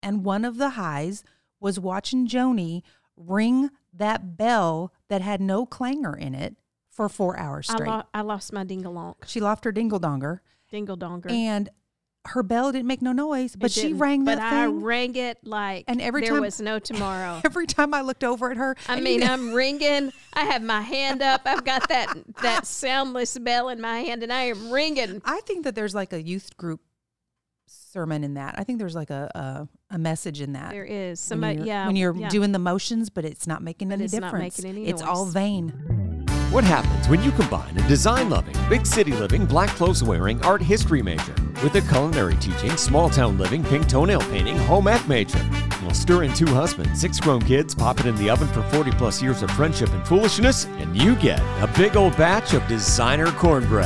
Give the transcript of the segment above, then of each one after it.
And one of the highs was watching Joni ring that bell that had no clanger in it for 4 hours straight. I lost my dingle-onk. She lost her dingle-donger. Dingle-donger. And her bell didn't make no noise, but she rang that thing. But I rang it like there was no tomorrow. Every time I looked over at her. I'm ringing. I have my hand up. I've got that soundless bell in my hand, and I am ringing. I think that there's like a youth group sermon in that. I think there's like a message in that. There is. Somebody, when you're doing the motions, but it's not making any difference. Not making any it's noise. all vain. What happens when you combine a design-loving, big city-living, black clothes-wearing art history major with a culinary teaching, small-town living, pink toenail painting, home ec major? We'll stir in 2 husbands, 6 grown kids, pop it in the oven for 40-plus years of friendship and foolishness, and you get a big old batch of designer cornbread.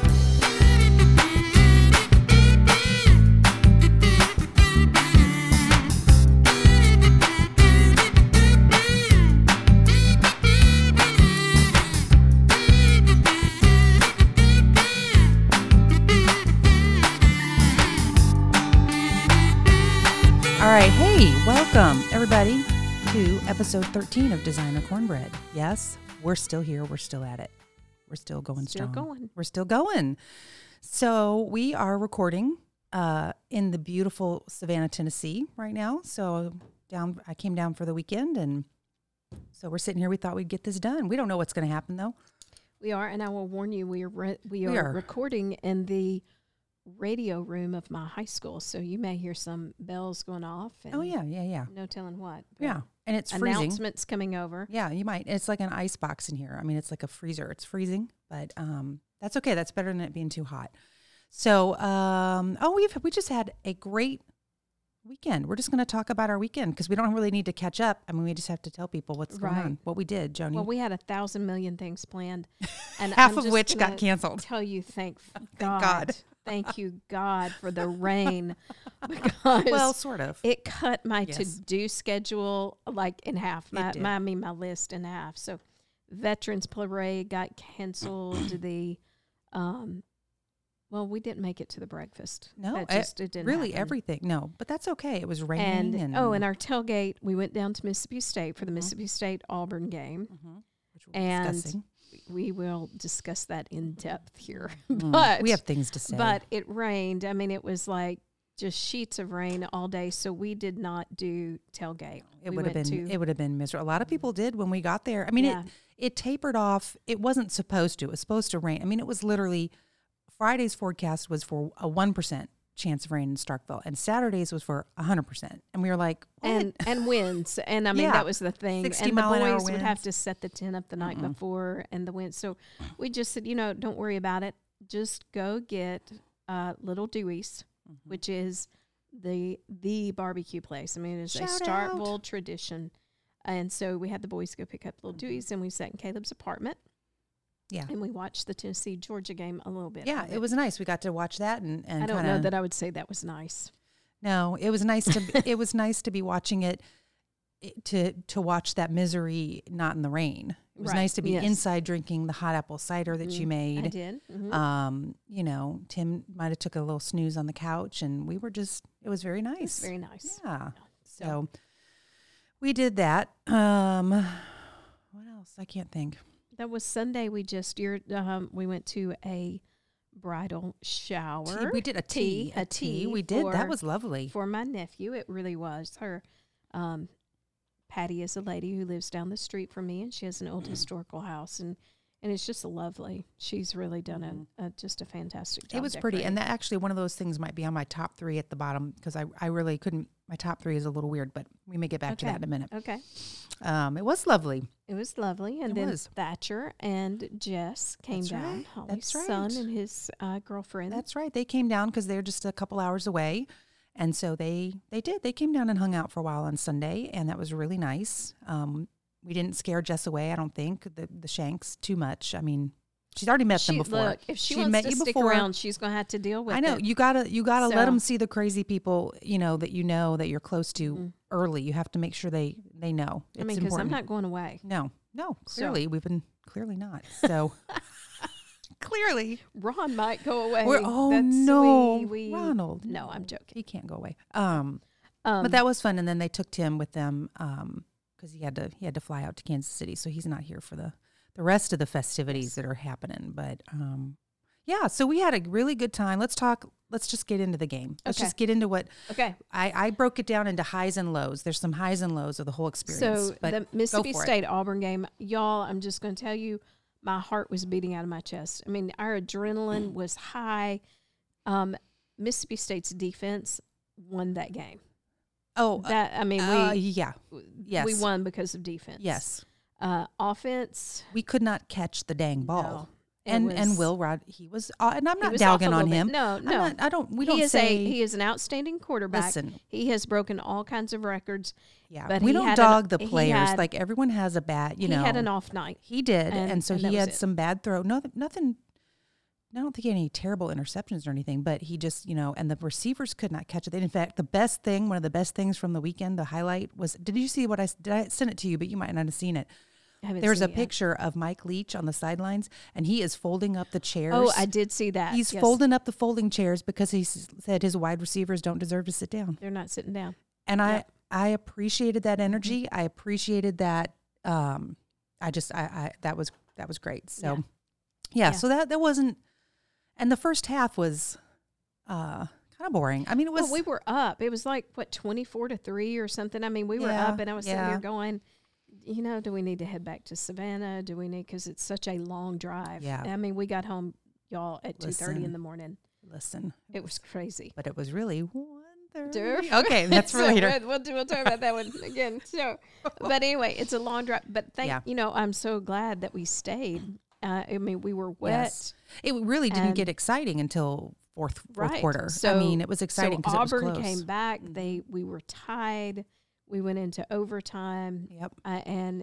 All right. Hey, welcome everybody to episode 13 of Designer Cornbread. Yes, we're still here. We're still at it. We're still going strong. We're still going. So we are recording in the beautiful Savannah, Tennessee right now. So I came down for the weekend, and so we're sitting here. We thought we'd get this done. We don't know what's going to happen though. We are, and I will warn you, we are recording in the radio room of my high school, so you may hear some bells going off. And yeah. No telling what. Yeah, and it's freezing. Announcements coming over. Yeah, you might. It's like an ice box in here. I mean, it's like a freezer. It's freezing, but that's okay. That's better than it being too hot. So, we just had a great weekend. We're just going to talk about our weekend because we don't really need to catch up. I mean, we just have to tell people what's going on, what we did, Joni. Well, we had 1,000 million things planned, and half of which got canceled. Tell you, thank God. Thank you, God, for the rain, because sort of. It cut my to-do schedule like in half. My list in half. So, Veterans Parade got canceled. We didn't make it to the breakfast. No, it didn't really happen. Everything. No, but that's okay. It was raining. And our tailgate, we went down to Mississippi State for the Mississippi State Auburn game, which we'll be discussing. We will discuss that in depth here. But we have things to say. But it rained. I mean, it was like just sheets of rain all day. So we did not do tailgate. It would have been miserable. A lot of people did when we got there. I mean, it tapered off. It wasn't supposed to. It was supposed to rain. I mean, it was literally Friday's forecast was for a 1% chance of rain in Starkville, and Saturday's was for 100%. And we were like, what? And winds. And I mean, that was the thing. 60 and the mile an hour boys would winds. have to set the tent up the night before, and the wind. So we just said, don't worry about it. Just go get Little Dewey's, which is the barbecue place. I mean, it is a Starkville tradition. And so we had the boys go pick up Little Dewey's, and we sat in Caleb's apartment. Yeah, and we watched the Tennessee-Georgia game a little bit. Yeah, it was nice. We got to watch that, and I don't know that I would say that was nice. No, it was nice to it was nice to be watching it, to watch that misery not in the rain. It was nice to be inside drinking the hot apple cider that you made. I did. Tim might have took a little snooze on the couch, and we were just. It was very nice. It was very nice. Yeah. So we did that. What else? I can't think. That was Sunday. We went to a bridal shower. We did a tea. We did. That was lovely. For my nephew, it really was. Her, Patty is a lady who lives down the street from me, and she has an old historical house, and it's just lovely. She's really done just a fantastic job. It was pretty, and that actually one of those things might be on my top 3 at the bottom, because I really couldn't. My top 3 is a little weird, but we may get back to that in a minute. Okay. It was lovely. It was lovely, and then Thatcher and Jess came down. Holly's son and his girlfriend. That's right. They came down because they're just a couple hours away, and so they did. They came down and hung out for a while on Sunday, and that was really nice. We didn't scare Jess away, I don't think, the Shanks too much. I mean, she's already met them before. Look, if she wants to stick around, she's going to have to deal with it. I know. You gotta let them see the crazy people, that that you're close to early. You have to make sure they know. I mean, because I'm not going away. No, clearly. We've been clearly not. So clearly. Ron might go away. Ronald. No, I'm joking. He can't go away. But that was fun. And then they took Tim with them because he had to fly out to Kansas City, so he's not here for the rest of the festivities that are happening. But yeah, so we had a really good time. Let's just get into the game. Let's just get into what. Okay. I broke it down into highs and lows. There's some highs and lows of the whole experience. So the Mississippi State Auburn game, y'all, I'm just going to tell you, my heart was beating out of my chest. I mean, our adrenaline was high. Mississippi State's defense won that game. Oh, we won because of defense. Yes. Offense, we could not catch the dang ball. No. And Will Rod, he was, and I'm not dogging on him. No. He is an outstanding quarterback. Listen, he has broken all kinds of records. Yeah, but we don't dog the players. Like everyone has a bad, He had an off night. He did, and so he had some bad throw. Nothing. I don't think he had any terrible interceptions or anything, but he just, and the receivers could not catch it. In fact, one of the best things from the weekend, the highlight was, did you see did I send it to you, but you might not have seen it. There's a picture of Mike Leach on the sidelines, and he is folding up the chairs. Oh, I did see that. He's folding up the folding chairs because he said his wide receivers don't deserve to sit down. They're not sitting down. And I appreciated that energy. Mm-hmm. I appreciated that. That was great. So, so that wasn't. And the first half was kind of boring. I mean, it was. Well, we were up. It was like 24-3 or something. I mean, we were up, and I was sitting here going, do we need to head back to Savannah? Do we need, because it's such a long drive. Yeah. I mean, we got home, y'all, at 2:30 in the morning. Listen, it was crazy, but it was really 1:30. Okay, that's for later. We'll talk about that one again. So, but anyway, it's a long drive. But I'm so glad that we stayed. I mean, we were wet. Yes. It really didn't get exciting until fourth quarter. So, I mean, it was exciting because Auburn it was close. Came back. We were tied. We went into overtime. Yep. And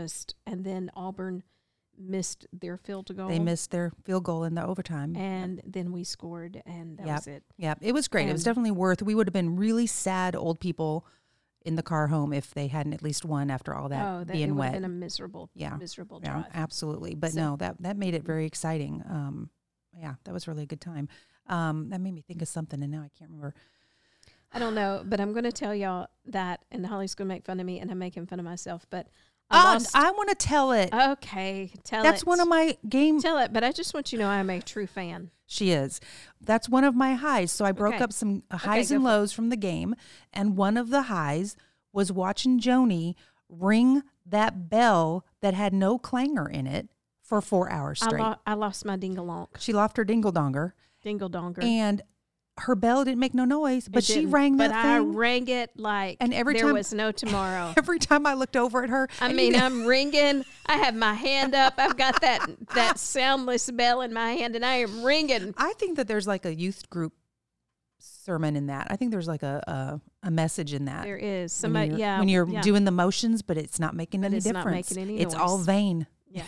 then Auburn missed their field goal. They missed their field goal in the overtime. And then we scored, and that was it. Yeah, it was great. It was definitely we would have been really sad old people in the car home if they hadn't at least won after all that being wet. It would have been a miserable drive. Yeah, absolutely. But that made it very exciting. That was really a good time. That made me think of something, and now I can't remember. I don't know, but I'm going to tell y'all that, and Holly's going to make fun of me, and I'm making fun of myself, but I want to tell it. Okay, tell it. That's one of my games. Tell it, but I just want you to know I'm a true fan. She is. That's one of my highs. So I broke up some highs and lows from the game, and one of the highs was watching Joni ring that bell that had no clanger in it for 4 hours straight. I lost my dingle-donk. She lost her dingle-donger. Dingle-donger. And her bell didn't make no noise, but she rang that thing. But I rang it like there was no tomorrow. Every time I looked over at her. I'm ringing. I have my hand up. I've got that soundless bell in my hand, and I am ringing. I think that there's like a youth group sermon in that. I think there's like a message in that. There is. Somebody, when you're doing the motions, but it's not making any difference. Not making any noise. It's all vain. Yeah.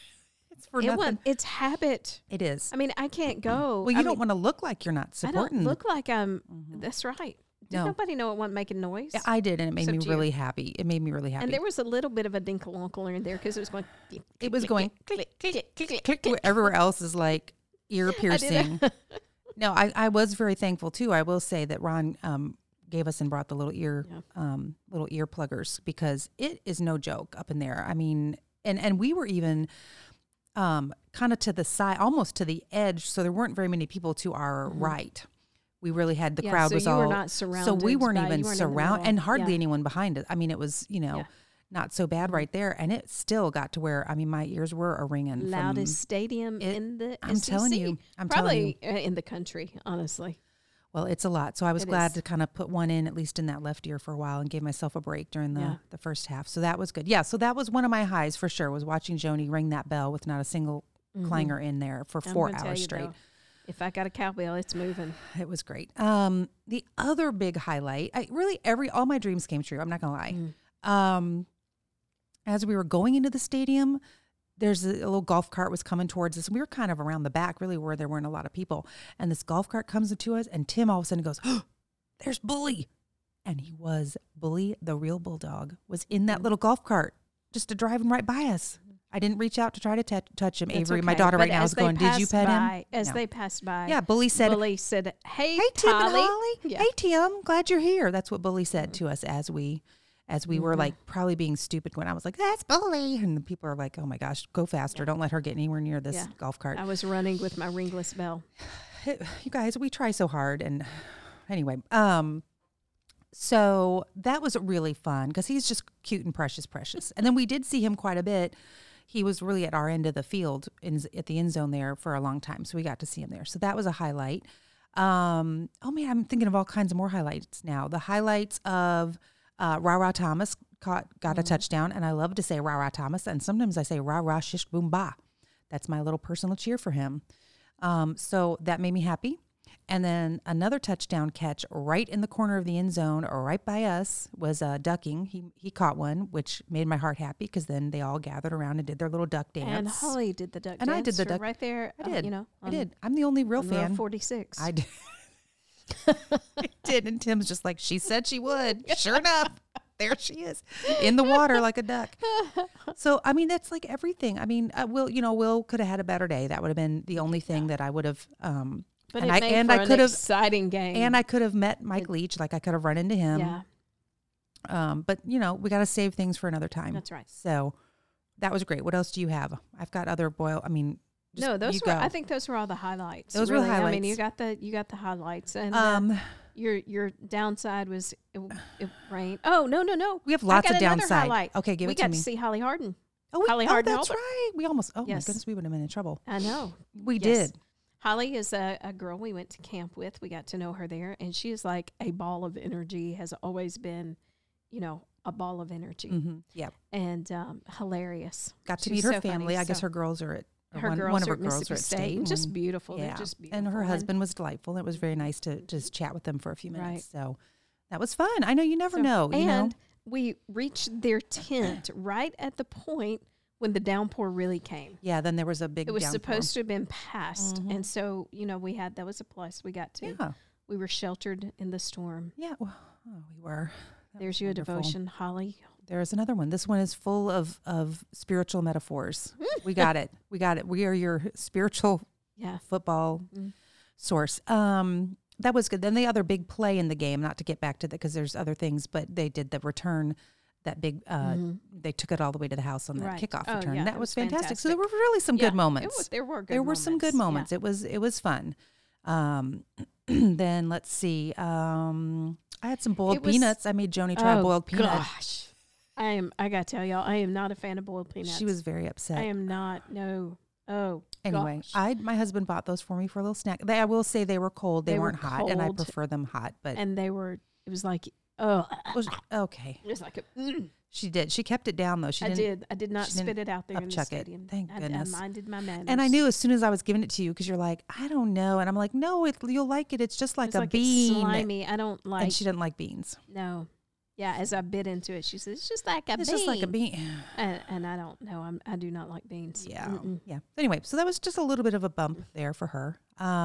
For nothing. It's habit. It is. I mean, I can't go. Well, you don't want to look like you're not supporting. I don't look like I'm. That's right. Did nobody know it wasn't making noise? Yeah, I did, and it made me really happy. It made me really happy. And there was a little bit of a dinkle-unkle in there because it was going. It was going click, click, click, click. Everywhere else is like ear piercing. No, I was very thankful too. I will say that Ron gave us and brought the little ear pluggers, because it is no joke up in there. I mean, and we were even kind of to the side, almost to the edge, so there weren't very many people to our right. We really had the crowd was all. Were not surrounded, so we weren't even surrounded, and hardly anyone behind us. I mean, it was not so bad right there, and it still got to where my ears were a ringing. Loudest stadium in the I'm SEC. telling you, probably in the country, honestly. Well, it's a lot. So I was glad to kind of put one in, at least in that left ear for a while, and gave myself a break during the first half. So that was good. Yeah, so that was one of my highs for sure, was watching Joni ring that bell with not a single clanger in there for 4 hours straight. Though, if I got a cowbell, it's moving. It was great. The other big highlight, all my dreams came true. I'm not going to lie. As we were going into the stadium, there's a little golf cart was coming towards us. We were kind of around the back, really, where there weren't a lot of people. And this golf cart comes to us, and Tim all of a sudden goes, "Oh, there's Bully." And he was Bully, the real bulldog, was in that little golf cart, just driving right by us. I didn't reach out to try to touch him. That's Avery, okay. my daughter But right now is going, did you pet him? As No. they passed by. Yeah, Bully said, hey Tim and Holly. Holly. Yeah. Hey, Tim, glad you're here. That's what Bully said to us as we were Mm-hmm. like probably being stupid when I was like, that's Bully. And the people are like, oh my gosh, go faster. Don't let her get anywhere near this golf cart. I was running with my ringless bell. You guys, we try so hard. And anyway, so that was really fun because he's just cute and precious. And then we did see him quite a bit. He was really at our end of the field at the end zone there for a long time. So we got to see him there. So that was a highlight. Oh man, I'm thinking of all kinds of more highlights now. The highlights of Ra Thomas got a touchdown. And I love to say Ra Thomas. And sometimes I say Ra shish boom ba. That's my little personal cheer for him. So that made me happy. And then another touchdown catch right in the corner of the end zone or right by us was ducking. He caught one, which made my heart happy because then they all gathered around and did their little duck dance. And Holly did the duck dance. And I did the duck. Right there. I did. I did. I'm the only real fan. 46. I did. I did. And Tim's just like, she said she would. Sure enough. There she is in the water like a duck. So, I mean, that's like everything. I mean, Will could have had a better day. That would have been the only thing that I would have, But and it made I for could an have exciting game. And I could have met Mike Leach, like I could have run into him. Yeah. But we got to save things for another time. That's right. So that was great. What else do you have? I've got other I think those were all the highlights. Those were the highlights. I mean, you got the highlights, and your downside was it rained. Oh no! We have lots of another downside. highlight. Okay, give we it to got me. to see Holly Harden. Holly Harden. That's right. We almost. Oh Yes. my goodness, we would have been in trouble. I know. We did. Holly is a girl we went to camp with. We got to know her there, and she is like a ball of energy. Has always been, a ball of energy. Mm-hmm. Yeah, and hilarious. Got to meet her family. I guess her girls are at. One of her girls are at State. Just beautiful. Yeah. They're just beautiful. And her husband was delightful. It was very nice to just chat with them for a few minutes. Right. So that was fun. I know you never know. And we reached their tent right at the point when the downpour really came. Yeah, then there was a big downpour. It was supposed to have been past. Mm-hmm. And so, that was a plus. We got to. We were sheltered in the storm. Yeah, well, we were. There's your devotion, Holly. There's another one. This one is full of spiritual metaphors. We got it. We are your spiritual football source. That was good. Then the other big play in the game, not to get back to that because there's other things, but they did the return, that big, they took it all the way to the house on that kickoff return. Yeah, that was fantastic. So there were really some good moments. There were some good moments. Yeah. It was fun. Then let's see. I had some boiled peanuts. I made Joni try boiled peanuts. Gosh. I got to tell y'all, I am not a fan of boiled peanuts. She was very upset. I am not. No. Oh, anyway, gosh. My husband bought those for me for a little snack. I will say they were cold. They weren't hot, cold, and I prefer them hot. And they were. It was like, oh, okay. It was like She did. She kept it down though. I did not spit it out there in the stadium. Thank goodness. I minded my manners. And I knew as soon as I was giving it to you because you're like, I don't know, and I'm like, no, you'll like it. It's just like a bean. It's slimy. I don't like. And she didn't like beans. No. Yeah, as I bit into it, she says, it's just like a bean. It's just like a bean. And I don't know. I do not like beans. Yeah. Mm-mm. Yeah. Anyway, so that was just a little bit of a bump there for her.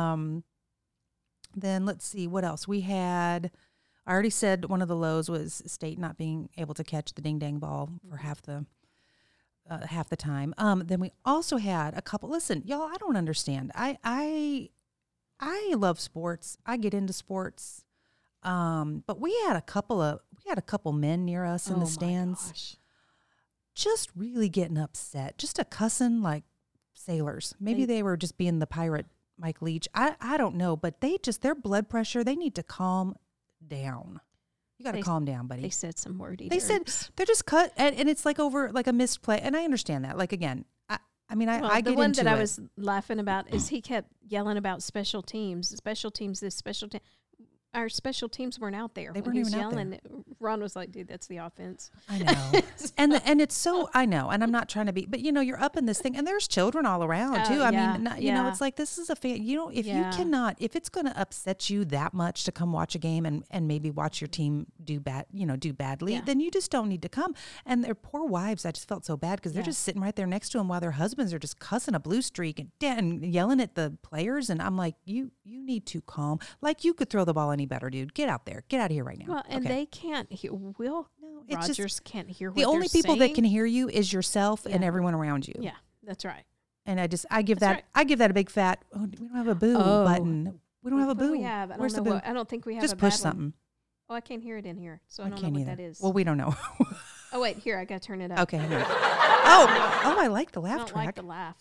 Then let's see what else. We had, I already said one of the lows was State not being able to catch the ding-dang ball for half the time. Then we also had a couple, listen, y'all, I don't understand. I love sports. I get into sports. But we had a couple men near us in the stands, just really getting upset, just a cussing like sailors. Maybe they were just being the pirate Mike Leach. I don't know, but their blood pressure, they need to calm down. You got to calm down, buddy. They said some wordy. They said they're just cut, and it's like over like a missed play, and I understand that. Like again, I get into it. The one that I was laughing about is he kept yelling about special teams, this special team. Our special teams weren't out there. They weren't even out there. Ron was like, dude, that's the offense. I know. and it's so, I know, and I'm not trying to be, but you're up in this thing, and there's children all around too. I mean, you know, it's like, this is a fan, if you cannot, if it's going to upset you that much to come watch a game and maybe watch your team do badly, then you just don't need to come. And their poor wives, I just felt so bad because they're just sitting right there next to them while their husbands are just cussing a blue streak and yelling at the players. And I'm like, you need to calm. Like you could throw the ball any better, dude. Get out there. Get out of here right now. Well, and they can't hear. Rogers can't hear what the only they're people saying. that can hear you is yourself and everyone around you. Yeah, that's right. And I give that a big fat. Oh, we don't have a boo button. We don't have a boo. We have. Where's the boo? I don't think we have. Just a push bad something. One. Oh, I can't hear it in here, so I don't know what that is. Well, we don't know. Oh wait, here I got to turn it up. Okay. Hang on. Oh, I like the laugh I don't track. like the laugh.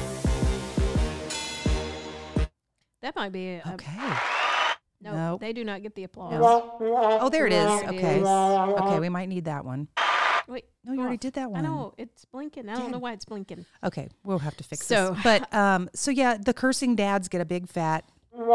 That might be okay. No, they do not get the applause. No. Oh, there it is. Okay. Is. Okay, we might need that one. Wait, no, you already did that one. I know it's blinking. I don't know why it's blinking. Okay, we'll have to fix this. But so yeah, the cursing dads get a big fat,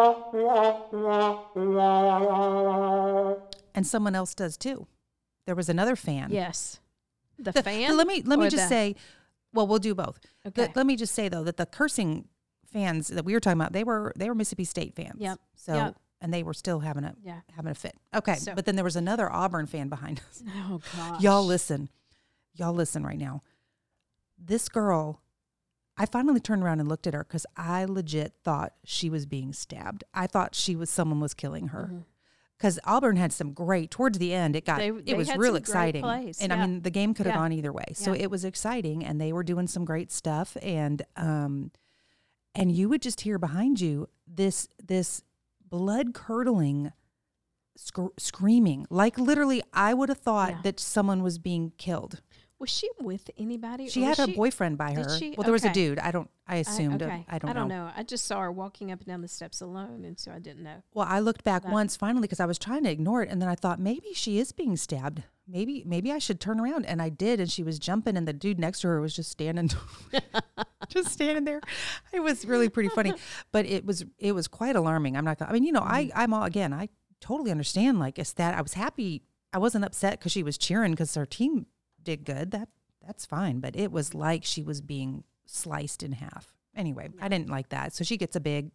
and someone else does too. There was another fan. Yes, the fan. Let me just say, well, we'll do both. Okay. Let me just say though that the cursing fans that we were talking about, they were Mississippi State fans. Yep. So. And they were still having a fit. Okay, but then there was another Auburn fan behind us. Oh gosh. Y'all listen right now. This girl, I finally turned around and looked at her because I legit thought she was being stabbed. I thought someone was killing her. Because Auburn had some great, towards the end, it was real exciting. And I mean, the game could have gone either way. So it was exciting and they were doing some great stuff. And you would just hear behind you this blood-curdling screaming. Like literally, I would have thought that someone was being killed. Was she with anybody? She had a boyfriend by her. Well, there was a dude. I assumed. I don't know. I just saw her walking up and down the steps alone, and so I didn't know. Well, I looked back once finally because I was trying to ignore it, and then I thought maybe she is being stabbed. Maybe I should turn around, and I did, and she was jumping, and the dude next to her was just standing, there. It was really pretty funny, but it was quite alarming. I'm not. I mean, I totally understand. Like, it's that I was happy. I wasn't upset because she was cheering because her team did good. That's fine, but it was like she was being sliced in half. Anyway, I didn't like that. So she gets a big.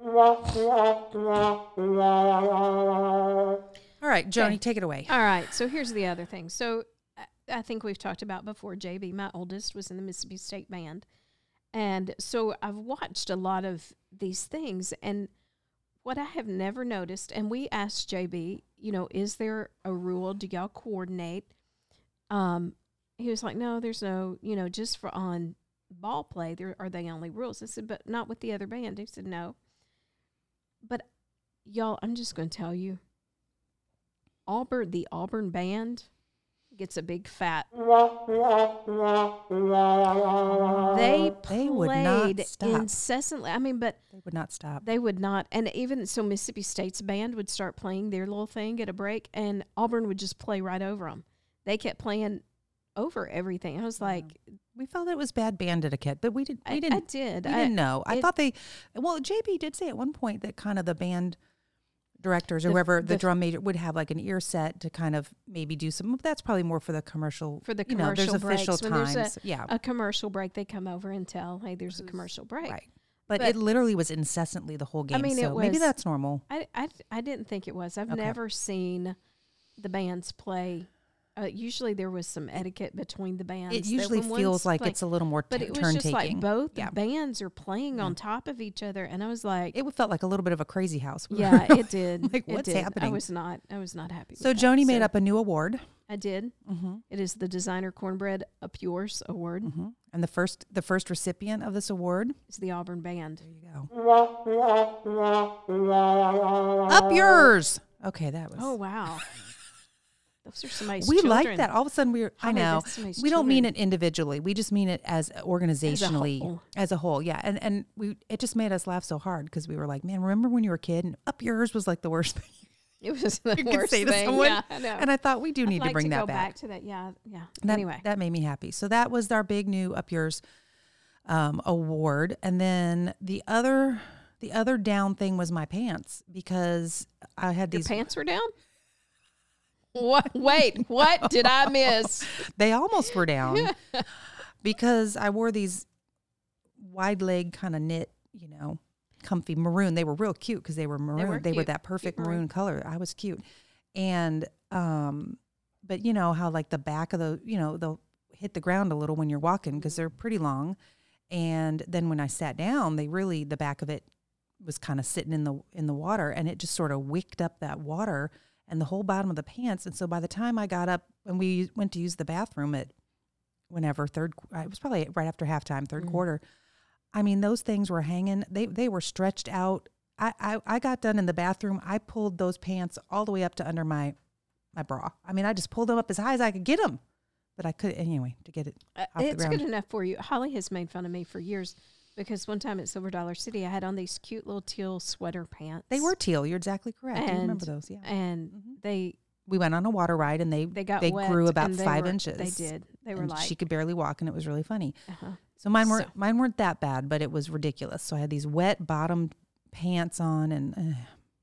All right, Joni, take it away. All right, so here's the other thing. So I think we've talked about before, JB, my oldest, was in the Mississippi State Band. And so I've watched a lot of these things. And what I have never noticed, and we asked JB, is there a rule? Do y'all coordinate? He was like, no, there's no, just for on ball play, there are the only rules. I said, but not with the other band. He said, no. But y'all, I'm just going to tell you, the Auburn band gets a big fat. They played incessantly. I mean, but they would not stop. They would not. And even so, Mississippi State's band would start playing their little thing, get a break, and Auburn would just play right over them. They kept playing over everything. I was like, we felt it was bad band etiquette, but we didn't. We didn't know. I thought JB did say at one point that kind of the band directors or whoever the drum major would have like an ear set to kind of maybe do some. That's probably more for the commercial. For the commercial there's breaks. official When times. There's a commercial break, they come over and tell, hey, there's a commercial break. Right. But it literally was incessantly the whole game. I mean, so maybe that's normal. I didn't think it was. I've never seen the bands play. Usually there was some etiquette between the bands. It usually feels like it's a little more turn taking. But it was just like both bands are playing on top of each other, and I was like, it felt like a little bit of a crazy house. Yeah, it did. Like, what's happening? I was not happy. So Joni made up a new award. I did. Mm-hmm. It is the Designer Cornbread Up Yours Award, and the first recipient of this award is the Auburn Band. There you go. Up Yours. Okay, that was. Oh wow. Those are somebody's we children. like that. All of a sudden, I know. We don't mean it individually. We just mean it as organizationally, as a whole. Yeah, and it just made us laugh so hard because we were like, man, remember when you were a kid and Up Yours was like the worst thing. It was the worst thing. Yeah, I know. And I thought we do need to bring that back. back To that. Yeah. Anyway, that made me happy. So that was our big new Up Yours award, and then the other down thing was my pants because I had these. Your pants were down. What? Wait, what did I miss? They almost were down because I wore these wide leg kind of knit, comfy maroon. They were real cute because they were maroon. They were that perfect maroon color. I was cute. And, but you know how like the back of they'll hit the ground a little when you're walking because they're pretty long. And then when I sat down, the back of it was kind of sitting in the water and it just sort of wicked up that water. and the whole bottom of the pants. And so by the time I got up and we went to use the bathroom at whenever it was probably right after halftime, third quarter. I mean, those things were hanging. They were stretched out. I got done in the bathroom. I pulled those pants all the way up to under my bra. I mean, I just pulled them up as high as I could get them. But I could, anyway, to get it off the ground. It's good enough for you. Holly has made fun of me for years because one time at Silver Dollar City, I had on these cute little teal sweater pants. They were teal. You're exactly correct. I remember those, yeah. And we went on a water ride, and they grew about 5 inches. They did. They were she could barely walk, and it was really funny. So mine weren't that bad, but it was ridiculous. So I had these wet bottom pants on, and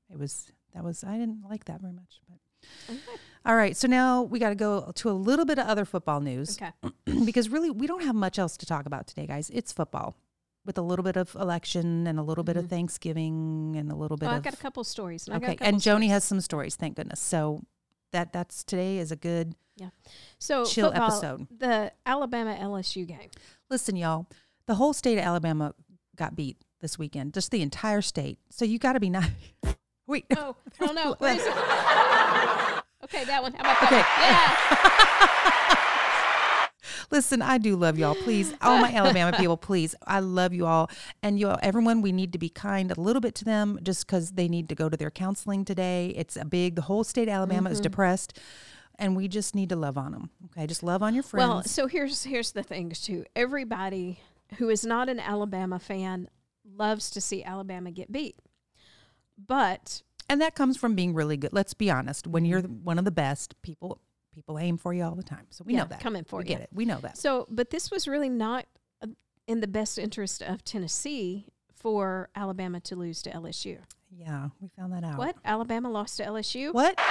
I didn't like that very much. But all right, so now we got to go to a little bit of other football news, because really we don't have much else to talk about today, guys. It's football with a little bit of election and a little bit of Thanksgiving and a little bit of. I got a couple stories. And Joni has some stories. Thank goodness. So that's today is a good chill football, episode. The Alabama LSU game. Listen, y'all, the whole state of Alabama got beat this weekend, just the entire state. So you got to be nice. Wait. Oh no. Where is it? Okay, that one. How about that one? Yeah. Listen, I do love y'all. Please, all my Alabama people, please, I love you all. And everyone, we need to be kind a little bit to them just because they need to go to their counseling today. It's the whole state of Alabama is depressed. And we just need to love on them. Okay, just love on your friends. Well, so here's the thing, too. Everybody who is not an Alabama fan loves to see Alabama get beat. And that comes from being really good. Let's be honest. When you're one of the best, people aim for you all the time. So we know that. Coming for you. Get it. We know that. So, but this was really not in the best interest of Tennessee for Alabama to lose to LSU. Yeah, we found that out. What? Alabama lost to LSU? What?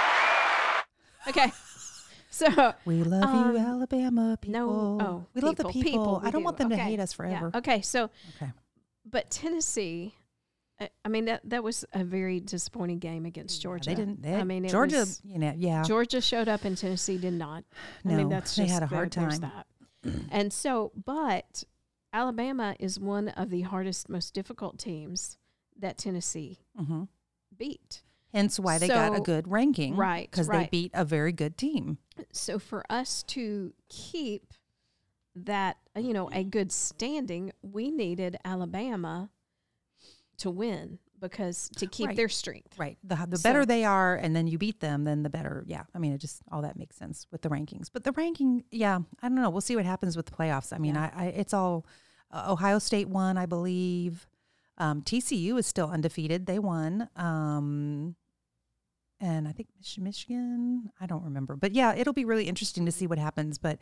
Okay. So we love you, Alabama people. No, we love the people. I don't want them to hate us forever. Yeah. Okay, so but Tennessee, I mean that was a very disappointing game against Georgia. Georgia, Georgia showed up and Tennessee did not. No, I mean that's they just, had a hard time. That. And so, but Alabama is one of the hardest, most difficult teams that Tennessee beat. Hence why they got a good ranking. Right. Because they beat a very good team. So for us to keep that, a good standing, we needed Alabama to win because to keep their strength. Right. The better they are and then you beat them, then the better. Yeah. I mean, all that makes sense with the rankings. But the ranking, I don't know. We'll see what happens with the playoffs. I mean, it's all Ohio State won, I believe. TCU is still undefeated. They won. And I think Michigan, I don't remember. But, it'll be really interesting to see what happens. But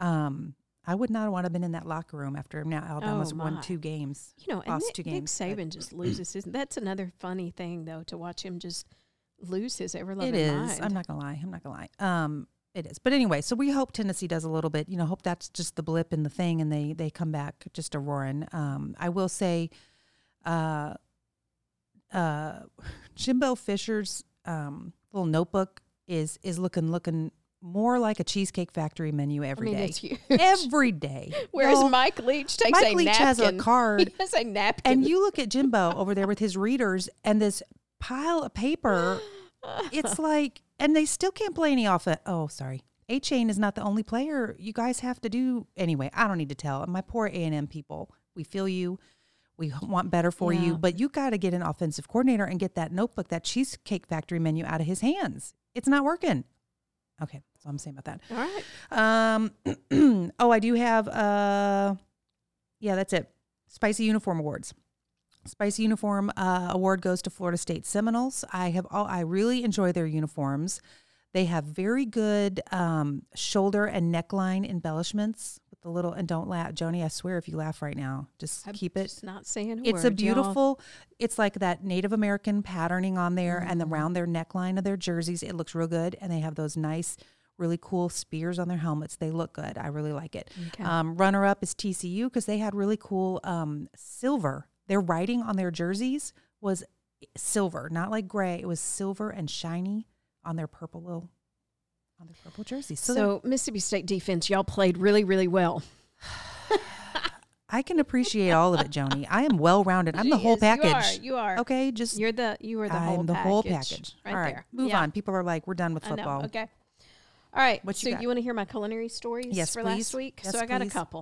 I would not want to have been in that locker room after now Alabama's won 2 games. Lost 2 games. Nick Saban just loses his. That's another funny thing, though, to watch him just lose his ever-loving mind. It is. I'm not going to lie. It is. But anyway, so we hope Tennessee does a little bit. Hope that's just the blip in the thing and they come back just a roaring. I will say Jimbo Fisher's little notebook is looking more like a Cheesecake Factory menu every day. It's huge. Every day. Whereas Mike Leach takes Mike Leach has a card. He has a napkin. And you look at Jimbo over there with his readers and this pile of paper. It's like, and they still can't play any offense. Oh, sorry. A-Chain is not the only player. You guys have to do. Anyway, I don't need to tell. My poor A&M people. We feel you. We want better for you. But you got to get an offensive coordinator and get that notebook, that Cheesecake Factory menu out of his hands. It's not working. Okay, that's all I'm saying about that. All right. I do have, that's it. Spicy Uniform Awards. Spicy Uniform Award goes to Florida State Seminoles. I really enjoy their uniforms. They have very good shoulder and neckline embellishments with the little, and don't laugh, Joni, I swear if you laugh right now, keep it. Just not saying a word. It's a beautiful, it's like that Native American patterning on there and around their neckline of their jerseys. It looks real good. And they have those nice, really cool spears on their helmets. They look good. I really like it. Okay. Runner up is TCU because they had really cool silver. Their writing on their jerseys was silver, not like gray. It was silver and shiny on their purple jerseys. So Mississippi State defense, y'all played really, really well. I can appreciate all of it, Joni. I am well-rounded. I'm the whole package. You are. Okay, you are the whole package. Right all right, there. move on. People are like, we're done with football. Okay. All right. What so you want to hear my culinary stories for last week? Yes, so I got a couple.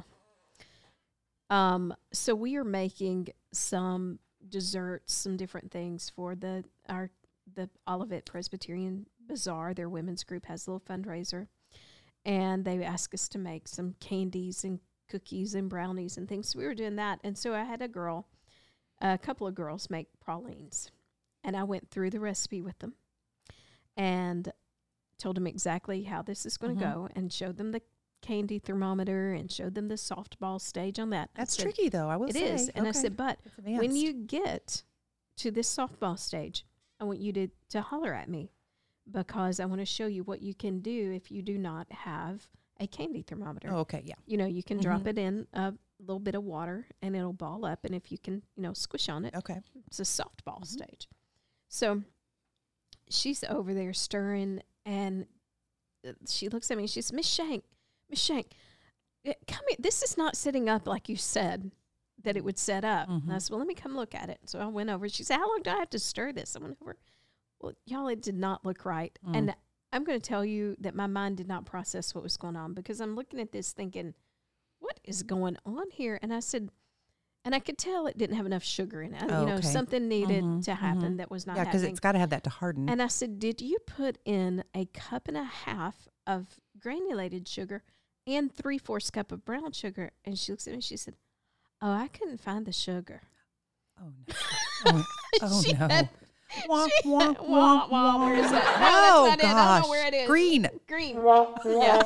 So we are making some desserts, some different things for the Olivet Presbyterian Bazaar. Their women's group has a little fundraiser, and they asked us to make some candies and cookies and brownies and things. So we were doing that, and so I had a couple of girls make pralines, and I went through the recipe with them, and told them exactly how this is going to go, and showed them the candy thermometer and showed them the softball stage on that. That's tricky, though. I will say it is, and I said, but when you get to this softball stage, I want you to holler at me, because I want to show you what you can do if you do not have a candy thermometer. Oh, okay, yeah. You can drop it in a little bit of water and it'll ball up, and if you can, squish on it, okay, it's a softball stage. So she's over there stirring, and she looks at me and she says, Miss Shank, come here. This is not setting up like you said that it would set up. And I said, well, let me come look at it. So I went over. She said, how long do I have to stir this? I went over. Well, y'all, it did not look right. And I'm going to tell you that my mind did not process what was going on, because I'm looking at this thinking, what is going on here? And I said, and I could tell it didn't have enough sugar in it. Something needed to happen that was not happening. Yeah, because it's got to have that to harden. And I said, did you put in 1.5 cups of granulated sugar and 3/4 cup of brown sugar? And she looks at me and she said, oh, I couldn't find the sugar. Oh, no. Oh, no. Where is that? No, that's not it. I don't know where it is. Green. Yeah.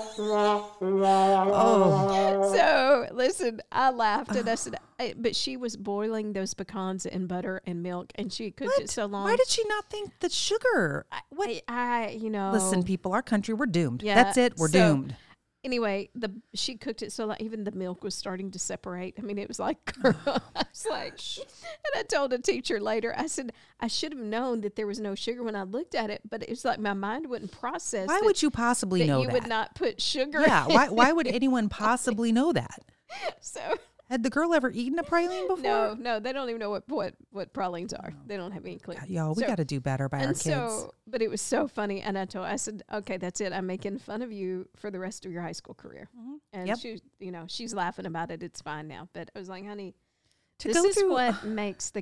Oh. So, listen, I laughed and I said, but she was boiling those pecans in butter and milk, and she cooked it so long. Why did she not think that sugar? Listen, people, our country, we're doomed. Yeah, that's it. We're doomed. Anyway, she cooked it so like even the milk was starting to separate. I mean, it was like, I was like, and I told a teacher later, I said, I should have known that there was no sugar when I looked at it, but it's like my mind wouldn't process. Why would you possibly know that? You would not put sugar. Yeah, why would anyone possibly know that? So. Had the girl ever eaten a praline before? No, they don't even know what pralines are. They don't have any clue. God, y'all, we got to do better by our kids. But it was so funny, and I said, okay, that's it. I'm making fun of you for the rest of your high school career. And she's laughing about it. It's fine now. But I was like, honey, this is what makes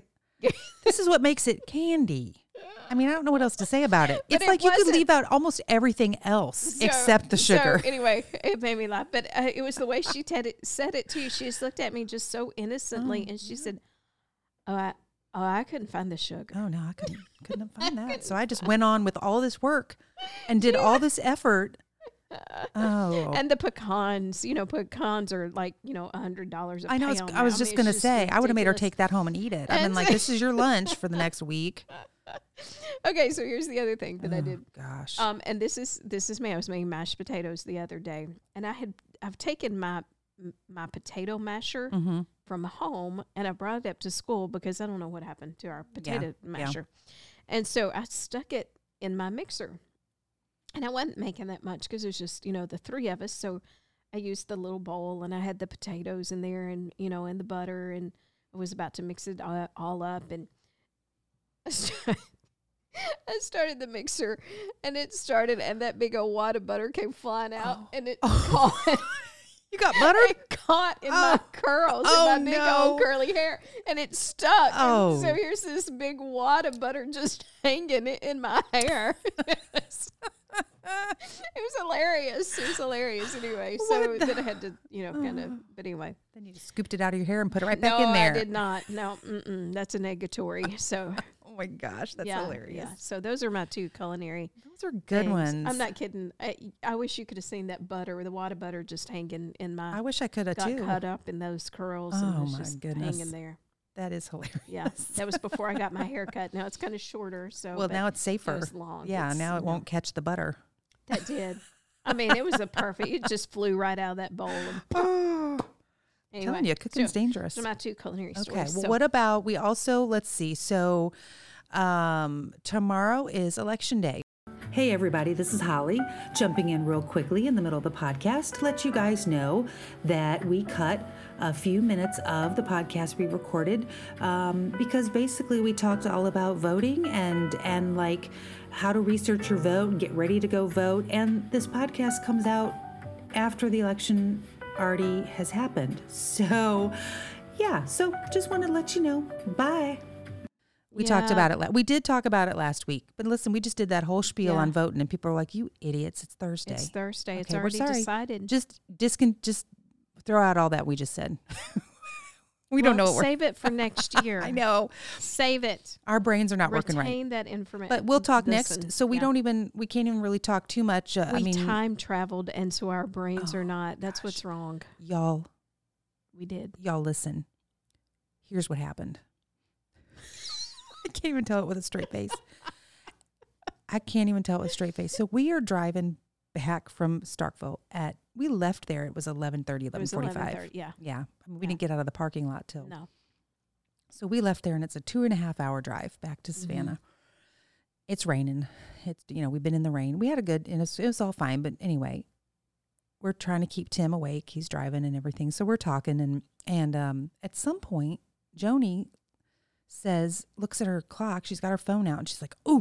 it candy. I mean, I don't know what else to say about it. It's like you could leave out almost everything else except the sugar. So anyway, it made me laugh. But it was the way she said it too. She just looked at me just so innocently, and she said, I couldn't find the sugar. Oh, no, I couldn't find that. So I just went on with all this work and did all this effort. Oh, and the pecans, pecans are like, $100 a I know. pound. I was just going to say, ridiculous. I would have made her take that home and eat it. I've been like, this is your lunch for the next week. Okay, so here's the other thing that I did. Gosh. And this is me. I was making mashed potatoes the other day, and I've taken my potato masher from home, and I brought it up to school because I don't know what happened to our potato masher. Yeah. And so I stuck it in my mixer. And I wasn't making that much because it was just, the three of us. So I used the little bowl, and I had the potatoes in there and, and the butter, and I was about to mix it all up. And I started the mixer, and and that big old wad of butter came flying out, and it caught. You got butter? It caught in my curls, in my big old curly hair, and it stuck. Oh. And so here's this big wad of butter just hanging in my hair. It was hilarious. Anyway, so then I had to, kind of. But anyway, then you just scooped it out of your hair and put it right back in there. No, I did not. No, that's a negatory. So. Oh my gosh, that's hilarious. Yeah. So those are my two culinary. Those are good things. ones. I'm not kidding. I wish you could have seen that butter, the wad of butter, just hanging in my. I wish I could have too. Got cut up in those curls. Oh and it was my just goodness, hanging there. That is hilarious. Yeah, that was before I got my hair cut. Now it's kind of shorter. So now it's safer. It was long. Yeah, now it won't catch the butter. That did. I mean, it was a perfect. It just flew right out of that bowl. And anyway, telling you, cooking's dangerous. So my two culinary stories. Okay, well, what about we also let's see. So tomorrow is Election Day. Hey everybody, this is Holly, jumping in real quickly in the middle of the podcast to let you guys know that we cut a few minutes of the podcast we recorded because basically we talked all about voting and like how to research your vote and get ready to go vote. And this podcast comes out after the election already has happened. So yeah, so just wanted to let you know. Bye. We talked about it. We did talk about it last week. But listen, we just did that whole spiel on voting, and people are like, "You idiots! It's Thursday. It's Thursday. Okay, it's already decided. Just throw out all that we just said. We don't know what save it for next year. I know. Save it. Our brains are not working right. Retain that information. But we'll talk next. So we can't even really talk too much. We time traveled, and so our brains are not. That's what's wrong. Y'all. We did. Y'all listen. Here's what happened. I can't even tell it with a straight face. So we are driving back from Starkville we left there. It was 11:30, 11:45. Yeah. Yeah. I mean, we didn't get out of the parking lot till. No. So we left there and it's a 2.5 hour drive back to Savannah. Mm-hmm. It's raining. We've been in the rain. We had it was all fine. But anyway, we're trying to keep Tim awake. He's driving and everything. So we're talking and at some point, Joni looks at her clock. She's got her phone out and she's like, "Ooh,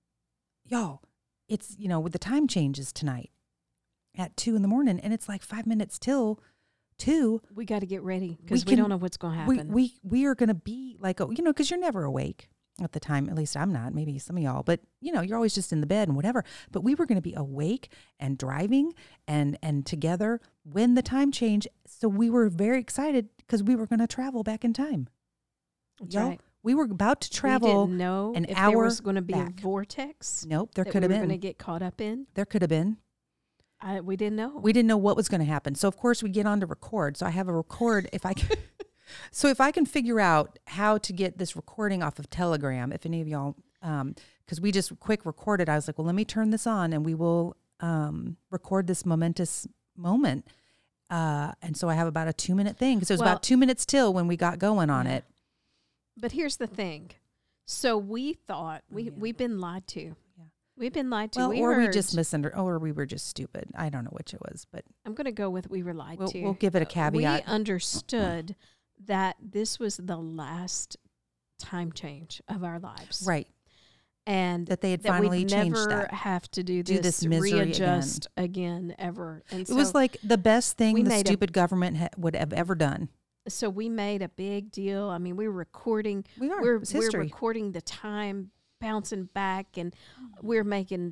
y'all, it's, with the time changes tonight at 2 a.m. and it's like 5 minutes till 2. We got to get ready because we don't know what's going to happen. We are going to be like, because you're never awake at the time. At least I'm not. Maybe some of y'all, but you're always just in the bed and whatever. But we were going to be awake and driving and together when the time changed. So we were very excited because we were going to travel back in time. That's right. We were about to travel. We didn't know an if hour there was going to be back. a vortex. Nope, there could have been. We were going to get caught up in. There could have been. We didn't know. We didn't know what was going to happen. So of course we get on to record. So I have a record. If I can figure out how to get this recording off of Telegram, if any of y'all, because we just quick recorded. I was like, well, let me turn this on and we will record this momentous moment. And so I have about a 2-minute thing because it was about 2 minutes till when we got going on it. But here's the thing. So we thought we've been lied to. Yeah. We've been lied to. Well, we just misunderstood, or we were just stupid. I don't know which it was, but I'm going to go with we were lied to. We'll give it a caveat. We understood that this was the last time change of our lives. Right. And that they had finally changed that. Never have to do this readjust again ever. And it was like the best thing the stupid government would have ever done. So we made a big deal. I mean, we were recording. We're recording the time, bouncing back, and we're making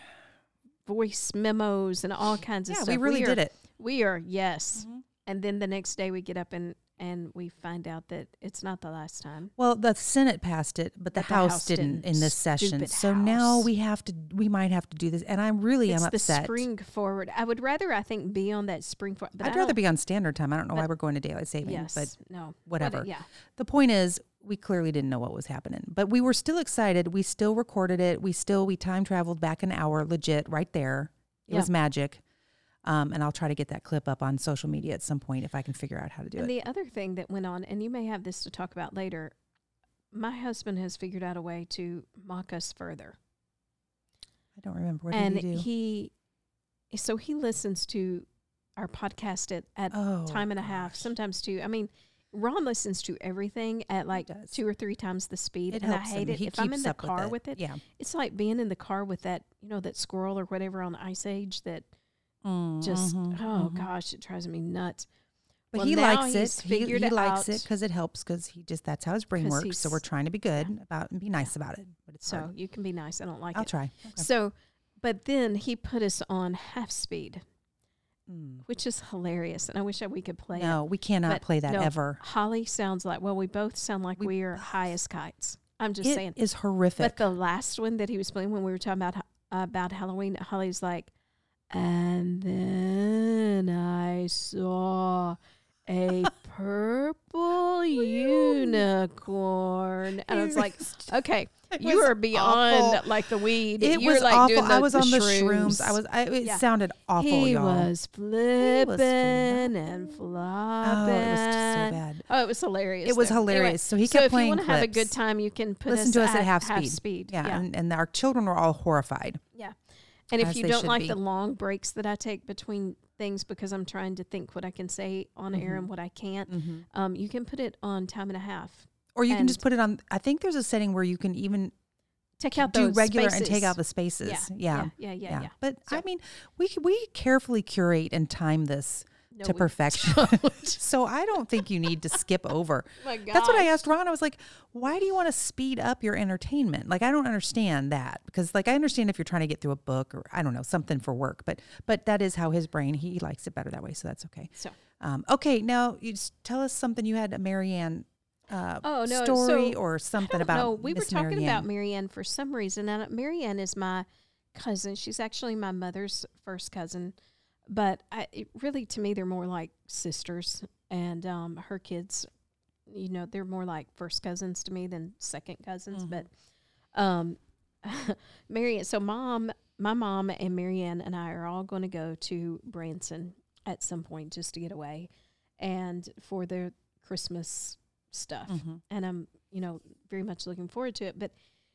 voice memos and all kinds of stuff. Yeah, we really did it. We are, yes. Mm-hmm. And then the next day we get up and we find out that it's not the last time. Well, the Senate passed it, but the House didn't in this session. So now we might have to do this. And I really am upset. It's the spring forward. I would rather, I think, be on that spring forward. I'd rather be on standard time. I don't know why we're going to daylight saving. Yes, but no. Whatever. The point is, we clearly didn't know what was happening. But we were still excited. We still recorded it. We time traveled back an hour, legit, right there. It was magic. And I'll try to get that clip up on social media at some point if I can figure out how to do it. And the other thing that went on, and you may have this to talk about later, my husband has figured out a way to mock us further. I don't remember. What did he do? So he listens to our podcast at time and a half, sometimes two. I mean, Ron listens to everything at like 2 or 3 times the speed, and I hate it. If I'm in the car with it, it's like being in the car with that, that squirrel or whatever on the Ice Age that gosh, it drives me nuts. But he likes it. He likes it because it helps because that's how his brain works. So we're trying to be good about and be nice about it. But it's hard. You can be nice. I don't like it. I'll try. Okay. So, but then he put us on half speed, which is hilarious. And I wish we could play it. No, we cannot play that ever. Holly sounds like, we both sound like we are high as kites. I'm just saying. It is horrific. But the last one that he was playing when we were talking about Halloween, Holly's like, and then I saw a purple unicorn. And I was like, okay, you are beyond awful. Like the weed. It You're was like awful. Doing I was on the shrooms. It sounded awful, he y'all. Was flipping and flopping. Oh, it was just so bad. Oh, it was hilarious. It was hilarious. Anyway, so he kept playing if you want to have a good time, you can listen to us at half speed. speed. Yeah. And our children were all horrified. Yeah. And if you don't like the long breaks that I take between things because I'm trying to think what I can say on air and what I can't, you can put it on time and a half. Or you can just put it on, I think there's a setting where you can even take out those regular spaces. And take out the spaces. Yeah. But so, I mean, we carefully curate and time this to perfection. So I don't think you need to skip over. My gosh. That's what I asked Ron. I was like, why do you want to speed up your entertainment? Like, I don't understand that, because like, I understand if you're trying to get through a book or I don't know, something for work, but that is how his brain, he likes it better that way. So that's okay. So, okay. Now you just tell us something. You had a Marianne story or something about No, we were talking Marianne. about Marianne for some reason. And Marianne is my cousin. She's actually my mother's first cousin. But really, to me, they're more like sisters. And her kids, they're more like first cousins to me than second cousins. But Marianne, so my mom and Marianne and I are all going to go to Branson at some point just to get away and for the Christmas stuff. And I'm, very much looking forward to it. But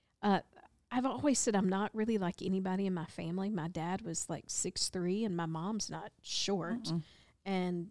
I've always said I'm not really like anybody in my family. My dad was like 6'3", and my mom's not short. And,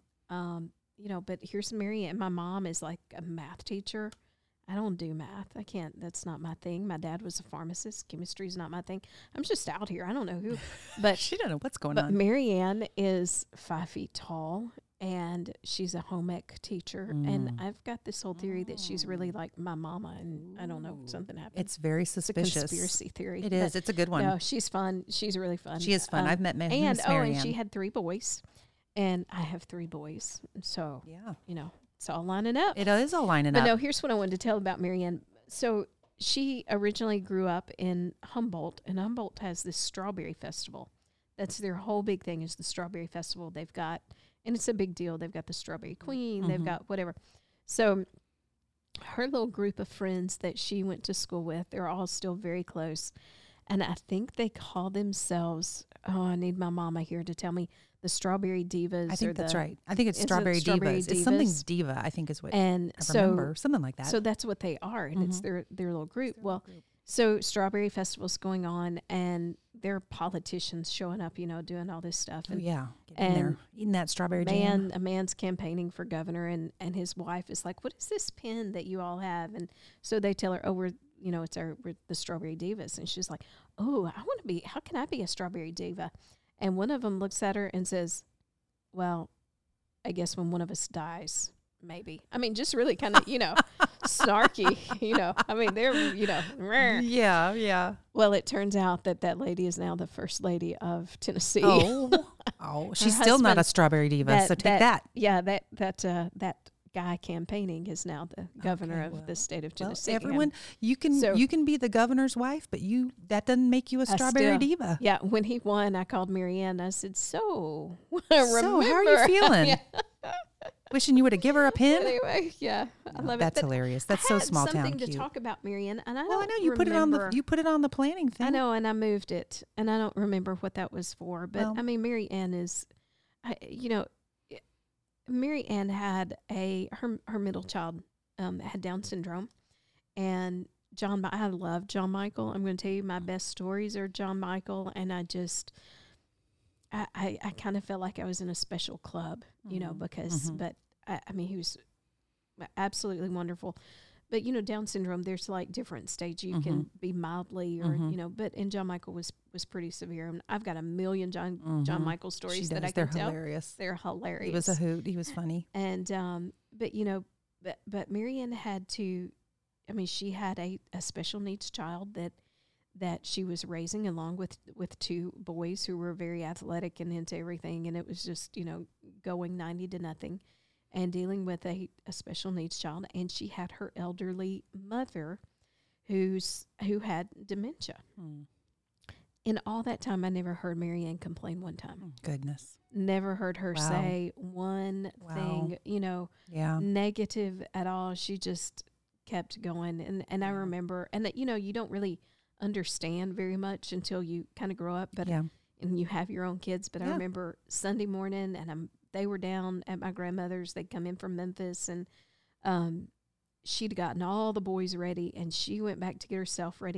but here's Marianne. My mom is like a math teacher. I don't do math. I can't. That's not my thing. My dad was a pharmacist. Chemistry is not my thing. I'm just out here. I don't know who. But she don't know what's going on. But Marianne is 5 feet tall, and she's a home ec teacher. And I've got this whole theory that she's really like my mama, and I don't know, something happened. It's very suspicious. It's a conspiracy theory. It is. It's a good one. No, she's fun. She's really fun. She is fun. I've met Marianne. And she had 3 boys, and I have 3 boys. So, it's all lining up. It is all lining up. But no, here's what I wanted to tell about Marianne. So she originally grew up in Humboldt, and Humboldt has this strawberry festival. That's their whole big thing, is the strawberry festival. They've got, and it's a big deal. They've got the Strawberry Queen. They've got whatever. So her little group of friends that she went to school with, they're all still very close. And I think they call themselves, I need my mama here to tell me, the Strawberry Divas. I think that's right. I think it's Strawberry Divas. It's something diva, I think is what I remember. Something like that. So that's what they are, and it's their little group. So Strawberry Festival's going on, and there are politicians showing up, doing all this stuff. And, getting there, eating that strawberry jam. A man's campaigning for governor, and his wife is like, "What is this pin that you all have?" And so they tell her, "Oh, we're the Strawberry Divas," and she's like, "Oh, I want to be. How can I be a Strawberry Diva?" And one of them looks at her and says, "Well, I guess when one of us dies, maybe." I mean, just really kind of, snarky, I mean, they're, rah. Yeah. Well, it turns out that lady is now the first lady of Tennessee. Oh, she's still not a Strawberry Diva, so take that. Yeah, that guy campaigning is now the governor of the state of Tennessee. Well, everyone, you can be the governor's wife, but that doesn't make you a Strawberry Diva. Yeah, when he won, I called Marianne. I said, "So, how are you feeling? Wishing you would have given her a pin." Anyway, yeah, I love it. That's hilarious. That's so small town cute. Something to talk about Marianne, and I know you put it on the planning thing. I know, and I moved it, and I don't remember what that was for. But I mean, Marianne is, Marianne had her middle child had Down syndrome, and I love John Michael. I'm going to tell you my best stories are John Michael, and I kind of felt like I was in a special club, because but I mean, he was absolutely wonderful. But Down syndrome, there's like different stages. You can be mildly, or and John Michael was pretty severe. And I've got a million John Michael stories that I can tell. Hilarious. They're hilarious. He was a hoot. He was funny. And but Marianne had to. I mean, she had a special needs child that she was raising along with 2 boys who were very athletic and into everything, and it was just going 90 to nothing. And dealing with a special needs child, and she had her elderly mother, who had dementia. In all that time, I never heard Marianne complain one time. Goodness, never heard her say one thing, negative at all. She just kept going, and I remember, and you don't really understand very much until you kind of grow up, but and you have your own kids. But I remember Sunday morning, and they were down at my grandmother's. They'd come in from Memphis, and she'd gotten all the boys ready, and she went back to get herself ready.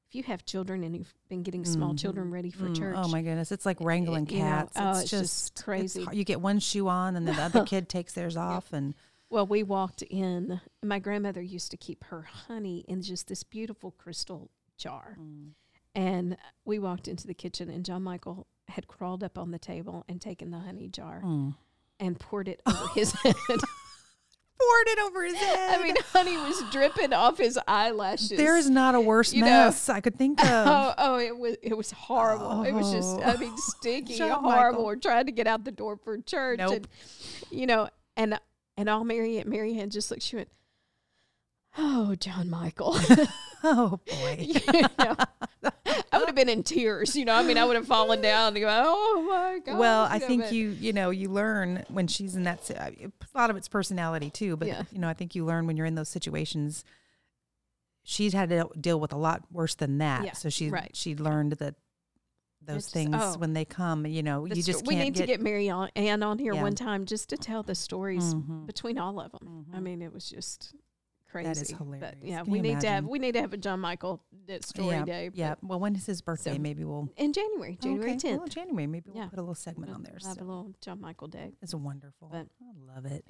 if you have children and you've been getting small children ready for church. Oh my goodness. It's like wrangling cats. It's just crazy. You get one shoe on and then the other kid takes theirs off. And well, we walked in, my grandmother used to keep her honey in just this beautiful crystal jar. And we walked into the kitchen and John Michael had crawled up on the table and taken the honey jar and poured it over his head. Poured it over his head. I mean, honey was dripping off his eyelashes. There is not a worse mess I could think of. It was horrible. It was just, I mean, stinky, John horrible. Michael. We're trying to get out the door for church. Nope. And, and all Mary Ann just looked, she went, "Oh, John Michael." Oh boy. I would have been in tears, I mean, I would have fallen down and go, "Oh my God." Well, I think you learn when she's in that, a lot of it's personality too, but I think you learn when you're in those situations. She's had to deal with a lot worse than that. Yeah, So she learned that those things when they come, you just can't. We need to get Mary Ann on here one time just to tell the stories between all of them. I mean, it was just crazy. That is hilarious. But yeah, Can we you need imagine? to have a John Michael story day. Yeah. Well, when is his birthday? So, maybe we'll in January 10th. Well, January. Maybe we'll put a little segment on there. We'll have a little John Michael day. It's wonderful. But I love it.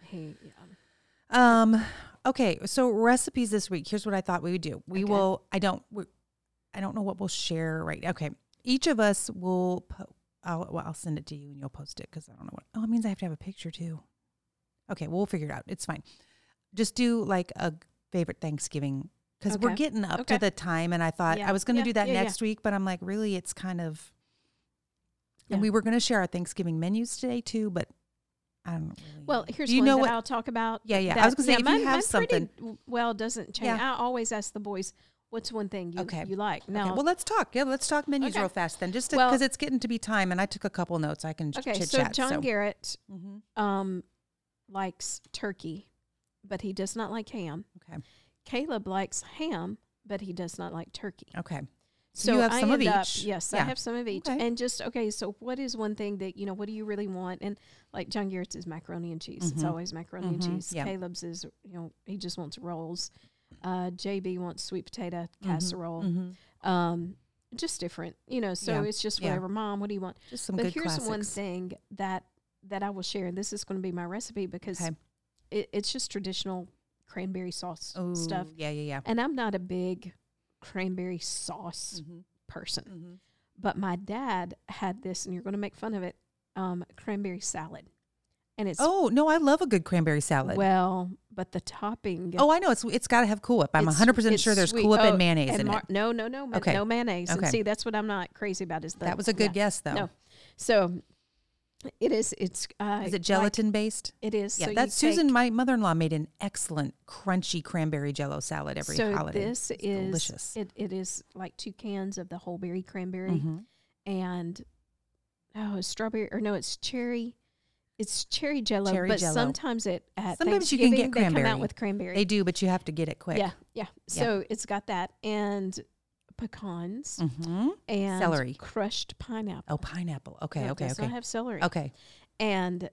Hey, Okay. So recipes this week. Here's what I thought we would do. We will. I don't know what we'll share right. Okay. Each of us will. I'll send it to you and you'll post it because I don't know what. Oh, it means I have to have a picture too. Okay. We'll figure it out. It's fine. Just do like a favorite Thanksgiving because we're getting up to the time, and I thought I was going to do that next week, but I'm like, really, it's kind of. And we were going to share our Thanksgiving menus today too, but I don't really. Well, here's one that I'll talk about. Yeah. I was going to say, if you have something. Doesn't change. I always ask the boys, what's one thing you like? Now, well, let's talk. Yeah, let's talk menus real fast then, just because it's getting to be time, and I took a couple notes. I can chit-chat. So John Garrett likes turkey, but he does not like ham. Okay. Caleb likes ham, but he does not like turkey. Okay. So you have some of each. Yes, I have some of each. Okay. And just, so what is one thing that, what do you really want? And like John Garrett's is macaroni and cheese. It's always macaroni and cheese. Yeah. Caleb's is, he just wants rolls. JB wants sweet potato casserole. Just different, so it's just whatever. Mom, what do you want? Just some good classics. But here's one thing that I will share, and this is going to be my recipe because it's just traditional cranberry sauce stuff. Yeah. And I'm not a big cranberry sauce person, but my dad had this, and you're going to make fun of it, cranberry salad. And it's I love a good cranberry salad. Well, but the topping. Oh, I know it's got to have Cool Whip. I'm 100% sure there's Cool Whip and mayonnaise in it. No, no mayonnaise. Okay. And see, that's what I'm not crazy about. That was a good guess, though. No, so it is. It's is it gelatin based? It is. Yeah, so Susan, my mother-in-law, made an excellent crunchy cranberry Jello salad every holiday. This is delicious. It is like 2 cans of the whole berry cranberry, and strawberry it's cherry. It's cherry Jello, but sometimes sometimes you can get cranberry. They come out with cranberry. They do, but you have to get it quick. Yeah. So it's got that and pecans and celery, crushed pineapple. Oh, pineapple. Okay. It does not have celery. Okay. And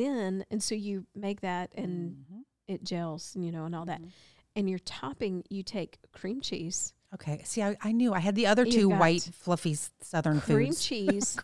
so you make that and it gels, and all that. And your topping, you take cream cheese. Okay. See, I knew I had the other two white, fluffy Southern cream foods. Cheese,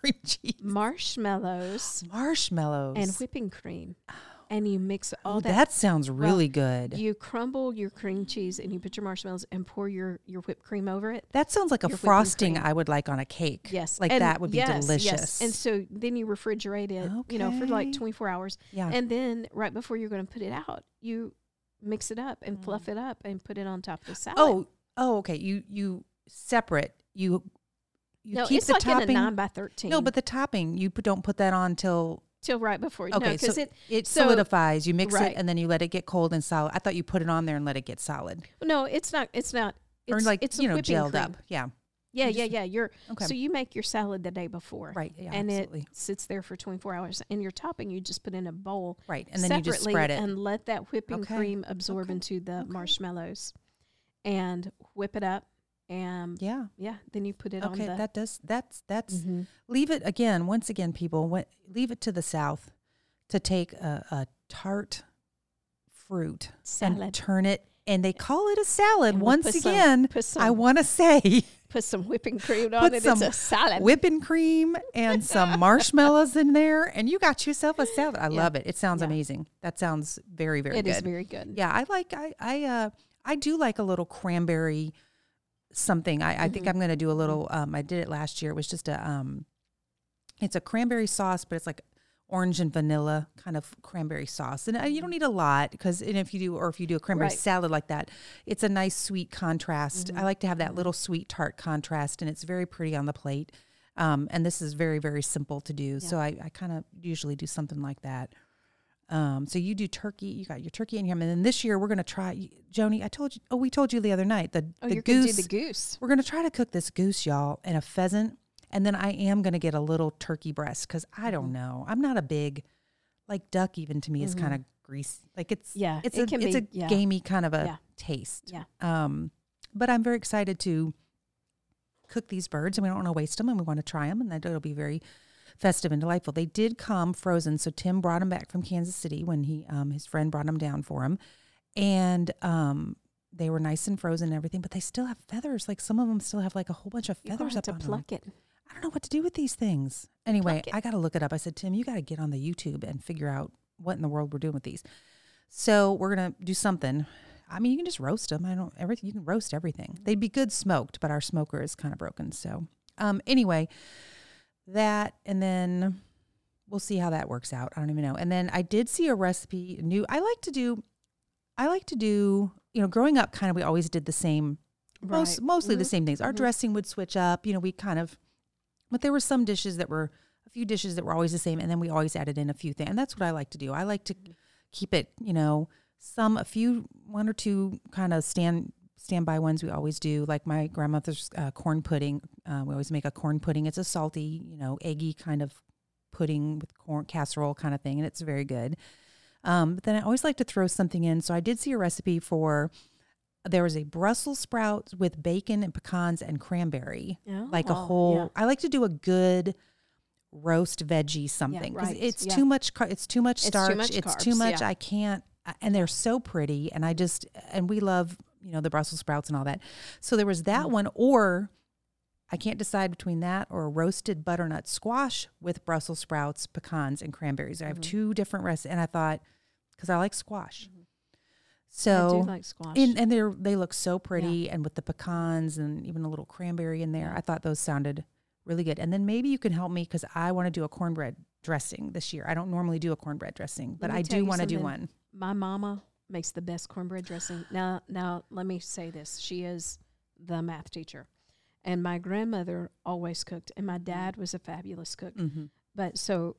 marshmallows, and whipping cream. And you mix all that. That sounds really good. You crumble your cream cheese and you put your marshmallows and pour your whipped cream over it. That sounds like a frosting I would like on a cake. Yes. That would be delicious. Yes. And so then you refrigerate it, for like 24 hours. Yeah. And then right before you're going to put it out, you mix it up and fluff it up and put it on top of the salad. Oh, okay. You separate. You keep it's the like topping. In a 9x13. No, but the topping, you don't put that on till right before. Okay, because it solidifies. You mix it and then you let it get cold and solid. I thought you put it on there and let it get solid. No, it's not. It's not. Or like it's gelled cream. up. Yeah. Yeah. So you make your salad the day before, right? Yeah, and absolutely. It sits there for 24 hours. And your topping, you just put in a bowl, right? And then you just spread it and let that whipping cream absorb into the marshmallows, and whip it up. And then you put it on the... That's leave it again. Once again, people, leave it to the South to take a tart fruit salad and turn it And they call it a salad. And once again, I want to say, put some whipping cream on it. It's a salad. Whipping cream and some marshmallows in there, and you got yourself a salad. I love it. It sounds amazing. That sounds very, very good. It is very good. Yeah, I do like a little cranberry something. I think I'm going to do a little. I did it last year. It was just it's a cranberry sauce, but it's like orange and vanilla kind of cranberry sauce. And you don't need a lot because if you do a cranberry salad like that, it's a nice sweet contrast. I like to have that little sweet tart contrast, and it's very pretty on the plate. And this is very, very simple to do. Yeah. So I kind of usually do something like that. So you do turkey, you got your turkey in here. And then this year we're going to try, Joni, we told you the other night, the goose. Gonna do the goose. We're going to try to cook this goose, y'all, and a pheasant. And then I am going to get a little turkey breast because I don't know. I'm not a big, like duck even to me is kind of greasy. Like it's a gamey kind of a taste. Yeah. But I'm very excited to cook these birds, and we don't want to waste them, and we want to try them, and it'll be very festive and delightful. They did come frozen, so Tim brought them back from Kansas City when his friend brought them down for him, and they were nice and frozen and everything, but they still have feathers. Like some of them still have like a whole bunch of feathers up on them. Pluck it. I don't know what to do with these things. Anyway, I got to look it up. I said, Tim, you got to get on the YouTube and figure out what in the world we're doing with these. So we're going to do something. I mean, you can just roast them. You can roast everything. They'd be good smoked, but our smoker is kind of broken. So anyway, that, and then we'll see how that works out. I don't even know. And then I did see a recipe I like to do, growing up kind of, we always did the same, mostly the same things. Our dressing would switch up, we kind of, but there were some dishes that were, a few dishes that were always the same. And then we always added in a few things. And that's what I like to do. I like to keep it, one or two kind of standby ones we always do. Like my grandmother's corn pudding. We always make a corn pudding. It's a salty, eggy kind of pudding with corn casserole kind of thing. And it's very good. But then I always like to throw something in. So I did see a recipe there was a Brussels sprouts with bacon and pecans and cranberry. Like a whole, I like to do a good roast veggie something. Because it's too much starch. It's too much carbs, I can't, and they're so pretty. And and we love, the Brussels sprouts and all that. So there was that one, or I can't decide between that or a roasted butternut squash with Brussels sprouts, pecans, and cranberries. I have two different recipes, and I thought, because I like squash. So I do like squash. And they look so pretty, and with the pecans and even a little cranberry in there, I thought those sounded really good. And then maybe you can help me because I want to do a cornbread dressing this year. I don't normally do a cornbread dressing, but I do want to do one. My mama makes the best cornbread dressing. Now let me say this. She is the math teacher. And my grandmother always cooked, and my dad was a fabulous cook. Mm-hmm. But so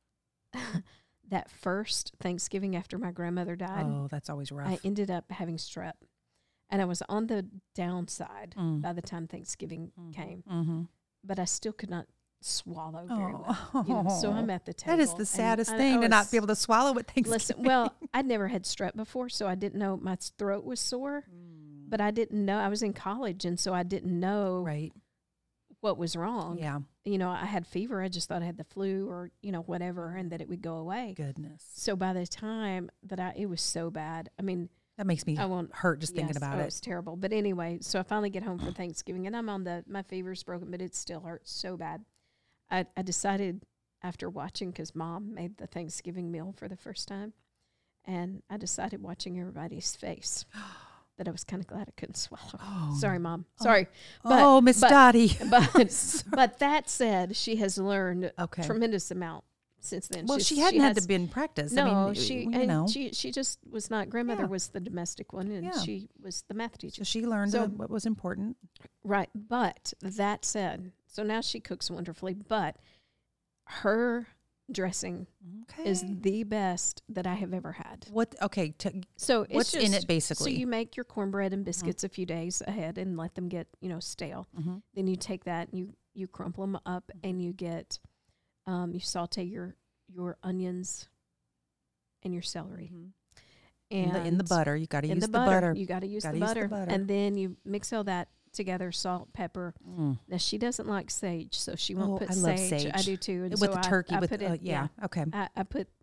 that first Thanksgiving after my grandmother died. Oh, that's always rough. I ended up having strep. And I was on the downside by the time Thanksgiving came. Mm-hmm. But I still could not swallow very well. So I'm at the table. That is the saddest thing, to not be able to swallow at Thanksgiving. Listen, well, I'd never had strep before, so I didn't know my throat was sore. But I didn't know. I was in college, and so I didn't know what was wrong. Yeah. I had fever. I just thought I had the flu or, whatever, and that it would go away. Goodness. So by the time that it was so bad, I mean. That makes me hurt just thinking about it. It's terrible. But anyway, so I finally get home for Thanksgiving, and I'm my fever's broken, but it still hurts so bad. I decided after watching, because Mom made the Thanksgiving meal for the first time, and I decided watching everybody's face that I was kind of glad I couldn't swallow. Oh. Sorry, Mom. Sorry. Miss Dottie. But that said, she has learned a tremendous amount since then. Well, she hadn't had to be in practice. No, she just was not. Grandmother was the domestic one, and she was the math teacher. So she learned what was important. Right. But that said, so now she cooks wonderfully, but her dressing is the best that I have ever had. So what's in it basically? So you make your cornbread and biscuits a few days ahead and let them get, stale. Mm-hmm. Then you take that and you crumple them up and you get, you saute your onions and your celery. Mm-hmm. And in the butter, you got to use the butter. You got to use the butter. And then you mix all that together, salt, pepper. Now she doesn't like sage, so she won't put sage. I do too. And with the turkey, I put it. Okay. I put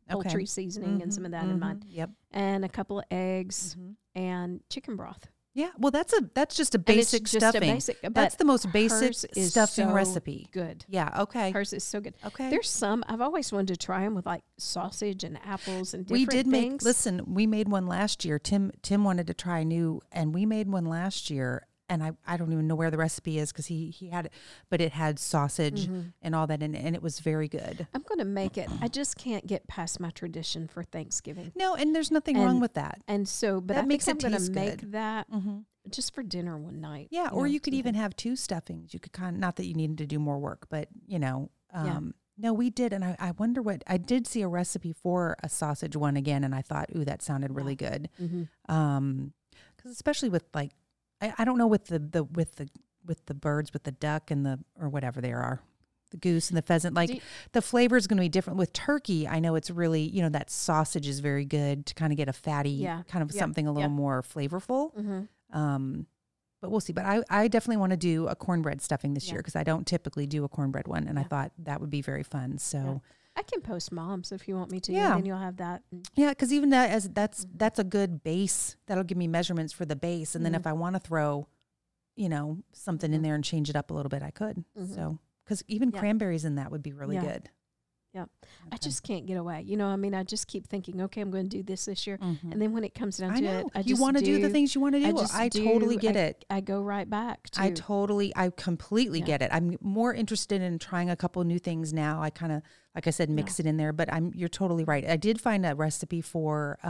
poultry seasoning and some of that in mine. Yep. And a couple of eggs and chicken broth. Yeah, well, that's just a basic stuffing. That's the most basic stuffing recipe. Good. Yeah. Okay. Hers is so good. Okay. There's some I've always wanted to try them with like sausage and apples and different we did things. We made one last year. Tim wanted to try new, and we made one last year. And I don't even know where the recipe is because he had it, but it had sausage and all that in it, and it was very good. I'm going to make it. I just can't get past my tradition for Thanksgiving. No, and there's nothing wrong with that. And so, but that I makes think I'm going to make good. that just for dinner one night. Yeah, or you could even have 2 stuffings. You could not that you needed to do more work, but no, we did, and I wonder what I did see a recipe for a sausage one again, and I thought, ooh, that sounded really good. Because especially with like. I don't know with the birds, with the duck and or whatever they are, the goose and the pheasant. Like the flavor is going to be different. With turkey, I know it's really that sausage is very good to kind of get a fatty kind of something a little more flavorful. But we'll see. But I definitely want to do a cornbread stuffing this year because I don't typically do a cornbread one, and I thought that would be very fun. So. I can post moms if you want me to. Yeah. And then you'll have that. Yeah, because even that's a good base. That'll give me measurements for the base. And then if I want to throw, something in there and change it up a little bit, I could. So, because even cranberries in that would be really good. Yeah. Okay. I just can't get away. I just keep thinking, okay, I'm going to do this year. And then when it comes down to it, I just you want to do the things you want to do. I totally get it. I go right back to. I completely get it. I'm more interested in trying a couple new things now. I kind of, like I said, mix it in there, but you're totally right. I did find a recipe for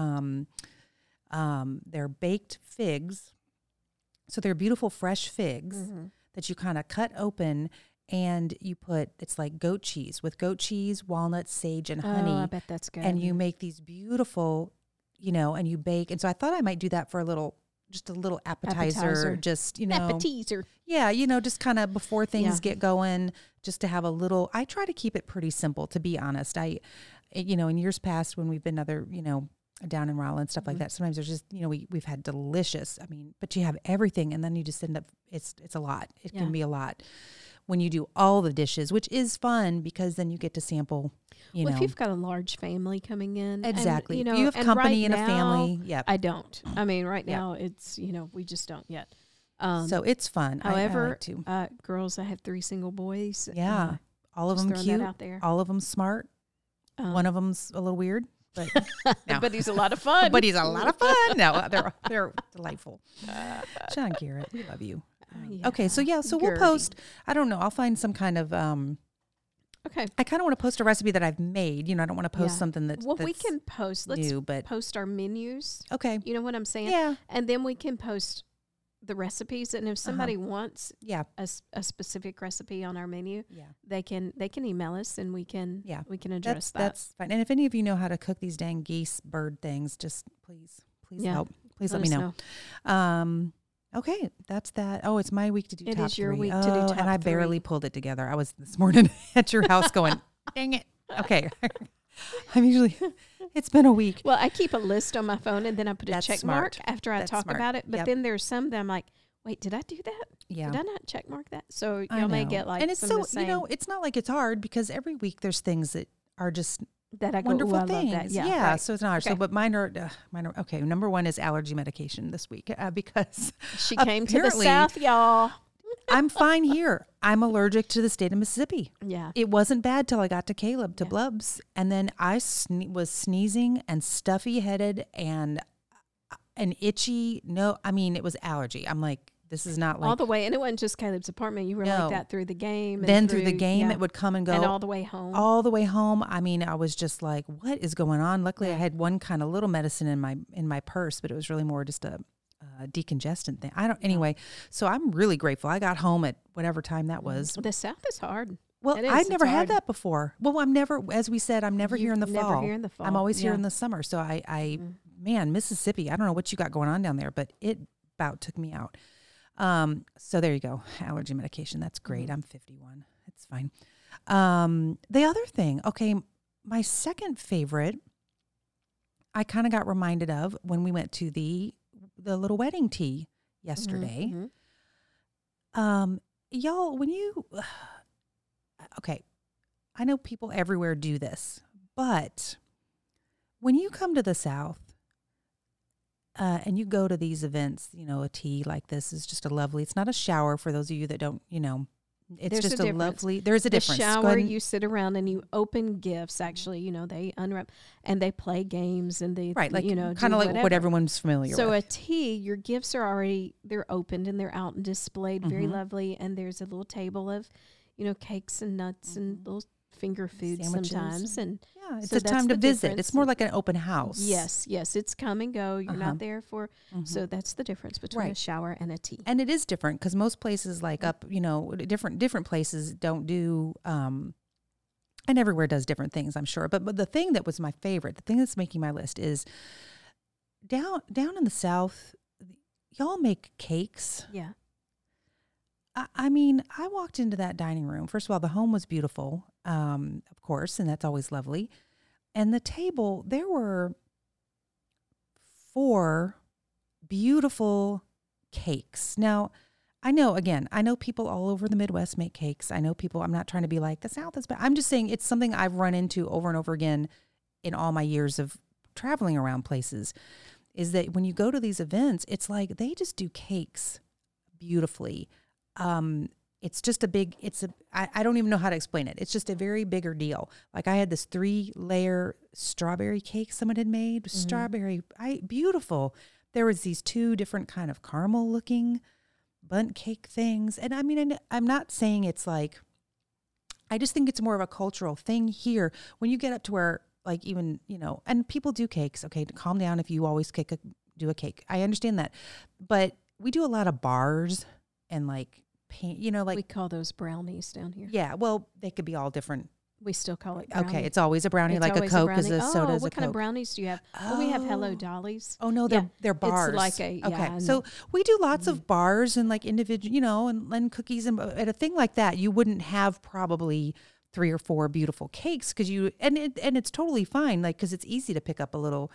their baked figs. So they're beautiful fresh figs that you kind of cut open. And you it's like goat cheese with goat cheese, walnuts, sage, and honey. Oh, I bet that's good. And you make these beautiful, and you bake. And so I thought I might do that for just a little appetizer. Just, Appetizer. Yeah, just kind of before things get going, just to have a little. I try to keep it pretty simple, to be honest. In years past when we've been down in Raleigh and stuff like that, sometimes there's just, we've had delicious, but you have everything. And then you just end up, it's a lot. It can be a lot. When you do all the dishes, which is fun because then you get to sample, if you've got a large family coming in. Exactly. And, you have company right and a family. Yep. I don't. Right now it's, we just don't yet. So it's fun. However, I like to. Girls, I have 3 single boys. Yeah. All of them cute. Out there. All of them smart. One of them's a little weird. But, no. But he's a lot of fun. But he's a lot of fun. No, they're delightful. John Garrett, we love you. Okay, so we'll post. I don't know. I'll find some kind of. Okay. I kind of want to post a recipe that I've made. I don't want to post something that's we can post. Let's post our menus. Okay. You know what I'm saying? Yeah. And then we can post the recipes, and if somebody wants a specific recipe on our menu, they can email us, and we can address that. That's fine. And if any of you know how to cook these dang geese bird things, just please help. Please let me know. Okay, that's that. Oh, it's my week to do top 3. It is your week to do top 3. And I barely pulled it together. I was this morning at your house going, dang it. Okay. It's been a week. Well, I keep a list on my phone, and then I put a check mark after I talk about it. But then there's some that I'm like, wait, did I do that? Yeah. Did I not check mark that? So y'all may get like, and it's so, it's not like it's hard because every week there's things that are just that I go, wonderful I things. Love that. Yeah. Right. So it's not hard. Okay. So, but mine are okay. Number 1 is allergy medication this week because she came to the South, y'all. I'm fine here. I'm allergic to the state of Mississippi. Yeah. It wasn't bad till I got to Caleb, to Blubs. And then I was sneezing and stuffy headed and an itchy. It was allergy. I'm like, this is not like. All the way. And it wasn't just Caleb's apartment. You were like that through the game. Then through the game, it would come and go. And all the way home. I was just like, what is going on? Luckily, I had one kind of little medicine in my purse, but it was really more just a decongestant thing. Anyway, so I'm really grateful. I got home at whatever time that was. The South is hard. Well, I'd never had that before. Well, as we said, I'm never here in the fall. Never here in the fall. I'm always here in the summer. So man, Mississippi, I don't know what you got going on down there, but it about took me out. So there you go. Allergy medication. That's great. I'm 51. It's fine. The other thing, okay, my second favorite, I kind of got reminded of when we went to the little wedding tea yesterday. Y'all, when you, okay, I know people everywhere do this, but when you come to the South and you go to these events, a tea like this is just it's not a shower for those of you that don't, it's There's just a lovely, there's a difference. The shower, you sit around and you open gifts, actually, they unwrap and they play games and they, right, like, kind of like what everyone's familiar with. So a tea, your gifts are already, they're opened and they're out and displayed, very lovely. And there's a little table of, cakes and nuts and little finger foods sandwiches sometimes. And yeah, it's a time to visit. Difference. It's more like an open house. Yes, it's come and go. You're not there for, so that's the difference between a shower and a tea. And it is different because most places like different places don't do, and everywhere does different things, I'm sure. But the thing that was my favorite, the thing that's making my list is down in the South, y'all make cakes. Yeah. I mean, I walked into that dining room. First of all, the home was beautiful, of course, and that's always lovely. And the table, there were 4 beautiful cakes. Now, I know people all over the Midwest make cakes. I know people, I'm not trying to be like, the South is bad. I'm just saying it's something I've run into over and over again in all my years of traveling around places, is that when you go to these events, it's like they just do cakes beautifully. It's just I don't even know how to explain it. It's just a very bigger deal. Like I had this 3-layer strawberry cake someone had made, beautiful. There was these 2 different kind of caramel looking bundt cake things. And I mean, I'm not saying it's like, I just think it's more of a cultural thing here. When you get up to where like even, and people do cakes, okay, calm down if you always do a cake. I understand that. But we do a lot of bars and like, paint, like we call those brownies down here. Yeah, well, they could be all different. We still call it brownie. Okay, it's always a brownie, like a Coke is a soda is a Coke. What kind of brownies do you have? Oh, we have Hello Dollies. Oh no, they're bars. It's like okay. So we do lots of bars and like individual, and cookies, and at a thing like that, you wouldn't have probably 3 or 4 beautiful cakes because and it's totally fine, like because it's easy to pick up a little.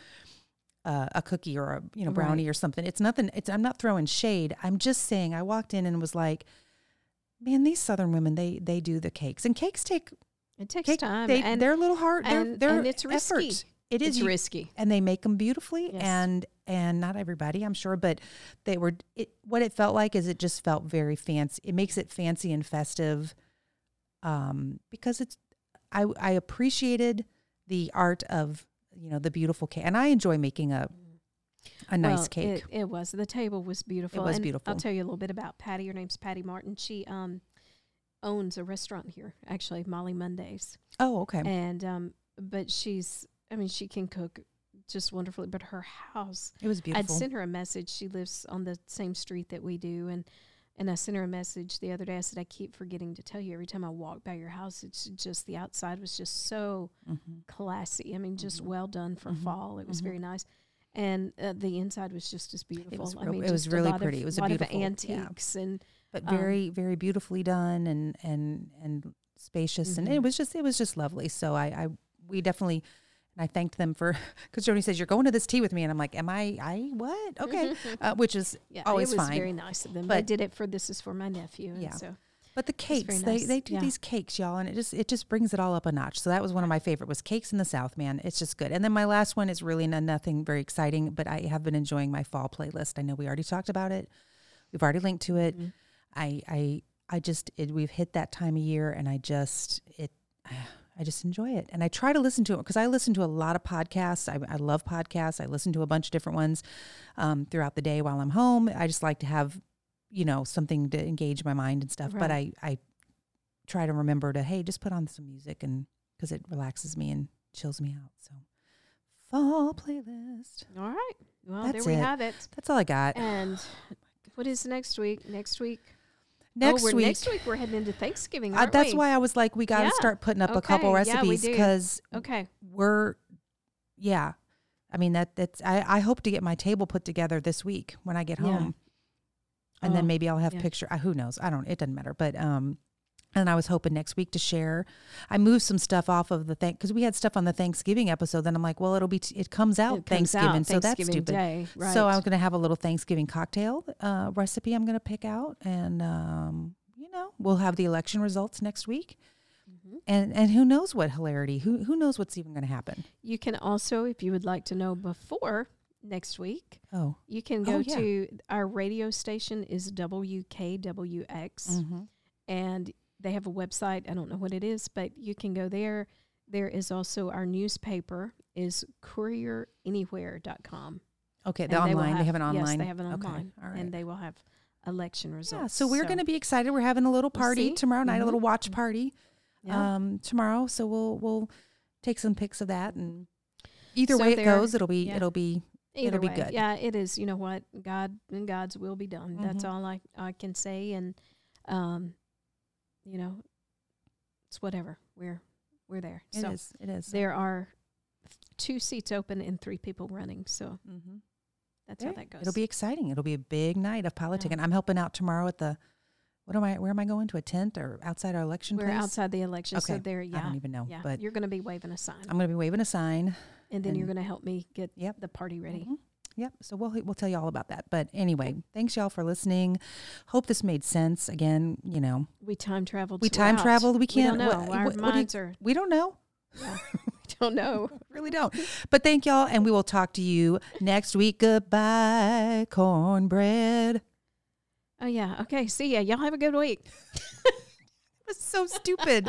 A cookie or a brownie or something. It's nothing. I'm not throwing shade. I'm just saying I walked in and was like, man, these Southern women, they do the cakes, and cakes takes time. They're a little hard. They're and it's risky. Effort. It's risky, and they make them beautifully. Yes. And not everybody, I'm sure, but they were. What it felt like is it just felt very fancy. It makes it fancy and festive, because I appreciated the art of. The beautiful cake. And I enjoy making a nice cake. It was. The table was beautiful. It was beautiful. I'll tell you a little bit about Patty. Her name's Patty Martin. She owns a restaurant here, actually, Molly Mondays. Oh, okay. And but she can cook just wonderfully. But her house, it was beautiful. I'd sent her a message. She lives on the same street that we do, and I sent her a message the other day. I said, I keep forgetting to tell you every time I walk by your house, it's just the outside was just so classy. I mean, just well done for fall. It was very nice. And the inside was just as beautiful. It was really pretty. It was a beautiful antiques but very, very beautifully done and spacious. And it was just lovely. So we definitely, and I thanked them because Joni says, you're going to this tea with me. And I'm like, am I what? Okay. Which is always fine. It was very nice of them. But I did it this is for my nephew. Yeah. And so but the cakes, nice. they do these cakes, y'all. And it just brings it all up a notch. So that was one of my favorite was cakes in the South, man. It's just good. And then my last one is really nothing very exciting, but I have been enjoying my fall playlist. I know we already talked about it. We've already linked to it. We've hit that time of year and I just enjoy it. And I try to listen to it because I listen to a lot of podcasts. I love podcasts. I listen to a bunch of different ones throughout the day while I'm home. I just like to have, something to engage my mind and stuff. Right. But I try to remember to, hey, just put on some music and because it relaxes me and chills me out. So fall playlist. All right. Well, there we have it. That's all I got. And what is next week? Next week we're heading into Thanksgiving, aren't that's why I was like, we got to start putting up a couple recipes because I mean, I hope to get my table put together this week when I get home. And then maybe I'll have picture. Who knows? It doesn't matter. But, and I was hoping next week to share. I moved some stuff off of because we had stuff on the Thanksgiving episode. Then I'm like, well, it comes out Thanksgiving. So that's stupid. Day, right. So I'm going to have a little Thanksgiving cocktail recipe I'm going to pick out. And, we'll have the election results next week. And who knows what hilarity? Who knows what's even going to happen? You can also, if you would like to know before next week, you can go to our radio station is WKWX, and they have a website. I don't know what it is, but you can go there. There is also our newspaper is courieranywhere.com. Okay, they have an online. Yes, they have an online, okay. All right. And they will have election results. Yeah, so we're going to be excited. We're having a little party tomorrow night, a little watch party tomorrow. So we'll take some pics of that, and either way it goes, it'll be good. Yeah, it is. You know what? God and God's will be done. That's all I can say, and it's whatever. We're there. It is. There are 2 seats open and 3 people running. So that's how that goes. It'll be exciting. It'll be a big night of politic. And I'm helping out tomorrow at the, where am I going to, a tent or outside our election place? We're outside the election. Okay. So there, I don't even know. Yeah. But you're going to be waving a sign. I'm going to be waving a sign. And then you're going to help me get the party ready. Yep. So we'll tell you all about that. But anyway, thanks y'all for listening. Hope this made sense. Again, we time traveled. We time traveled. We can't. We don't know. Our minds are. We don't know. Yeah. We don't know. Really don't. But thank y'all, and we will talk to you next week. Goodbye, cornbread. Oh yeah. Okay. See ya. Y'all have a good week. It was so stupid.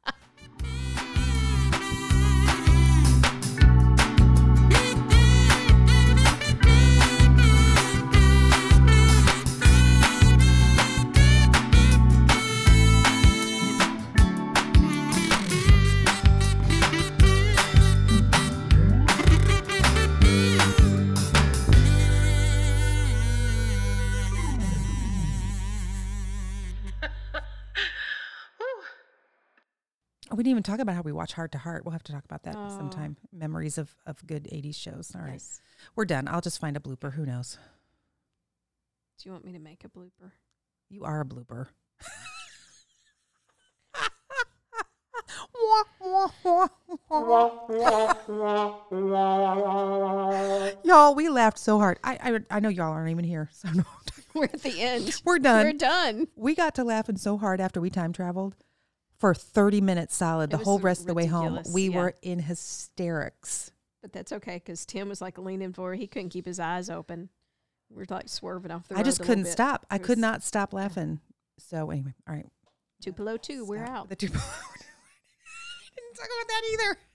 We didn't even talk about how we watch Heart to Heart. We'll have to talk about that sometime. Memories of good 80s shows. All right. Yes. We're done. I'll just find a blooper. Who knows? Do you want me to make a blooper? You are a blooper. Y'all, we laughed so hard. I know y'all aren't even here. So no. We're at the end. We're done. We're done. We got to laughing so hard after we time traveled. For 30 minutes solid, the whole rest of the way home, we were in hysterics. But that's okay, because Tim was like leaning forward. He couldn't keep his eyes open. We're like swerving off the road. I just couldn't stop. I could not stop laughing. So anyway, all right. Tupelo 2, we're out. The Tupelo. I didn't talk about that either.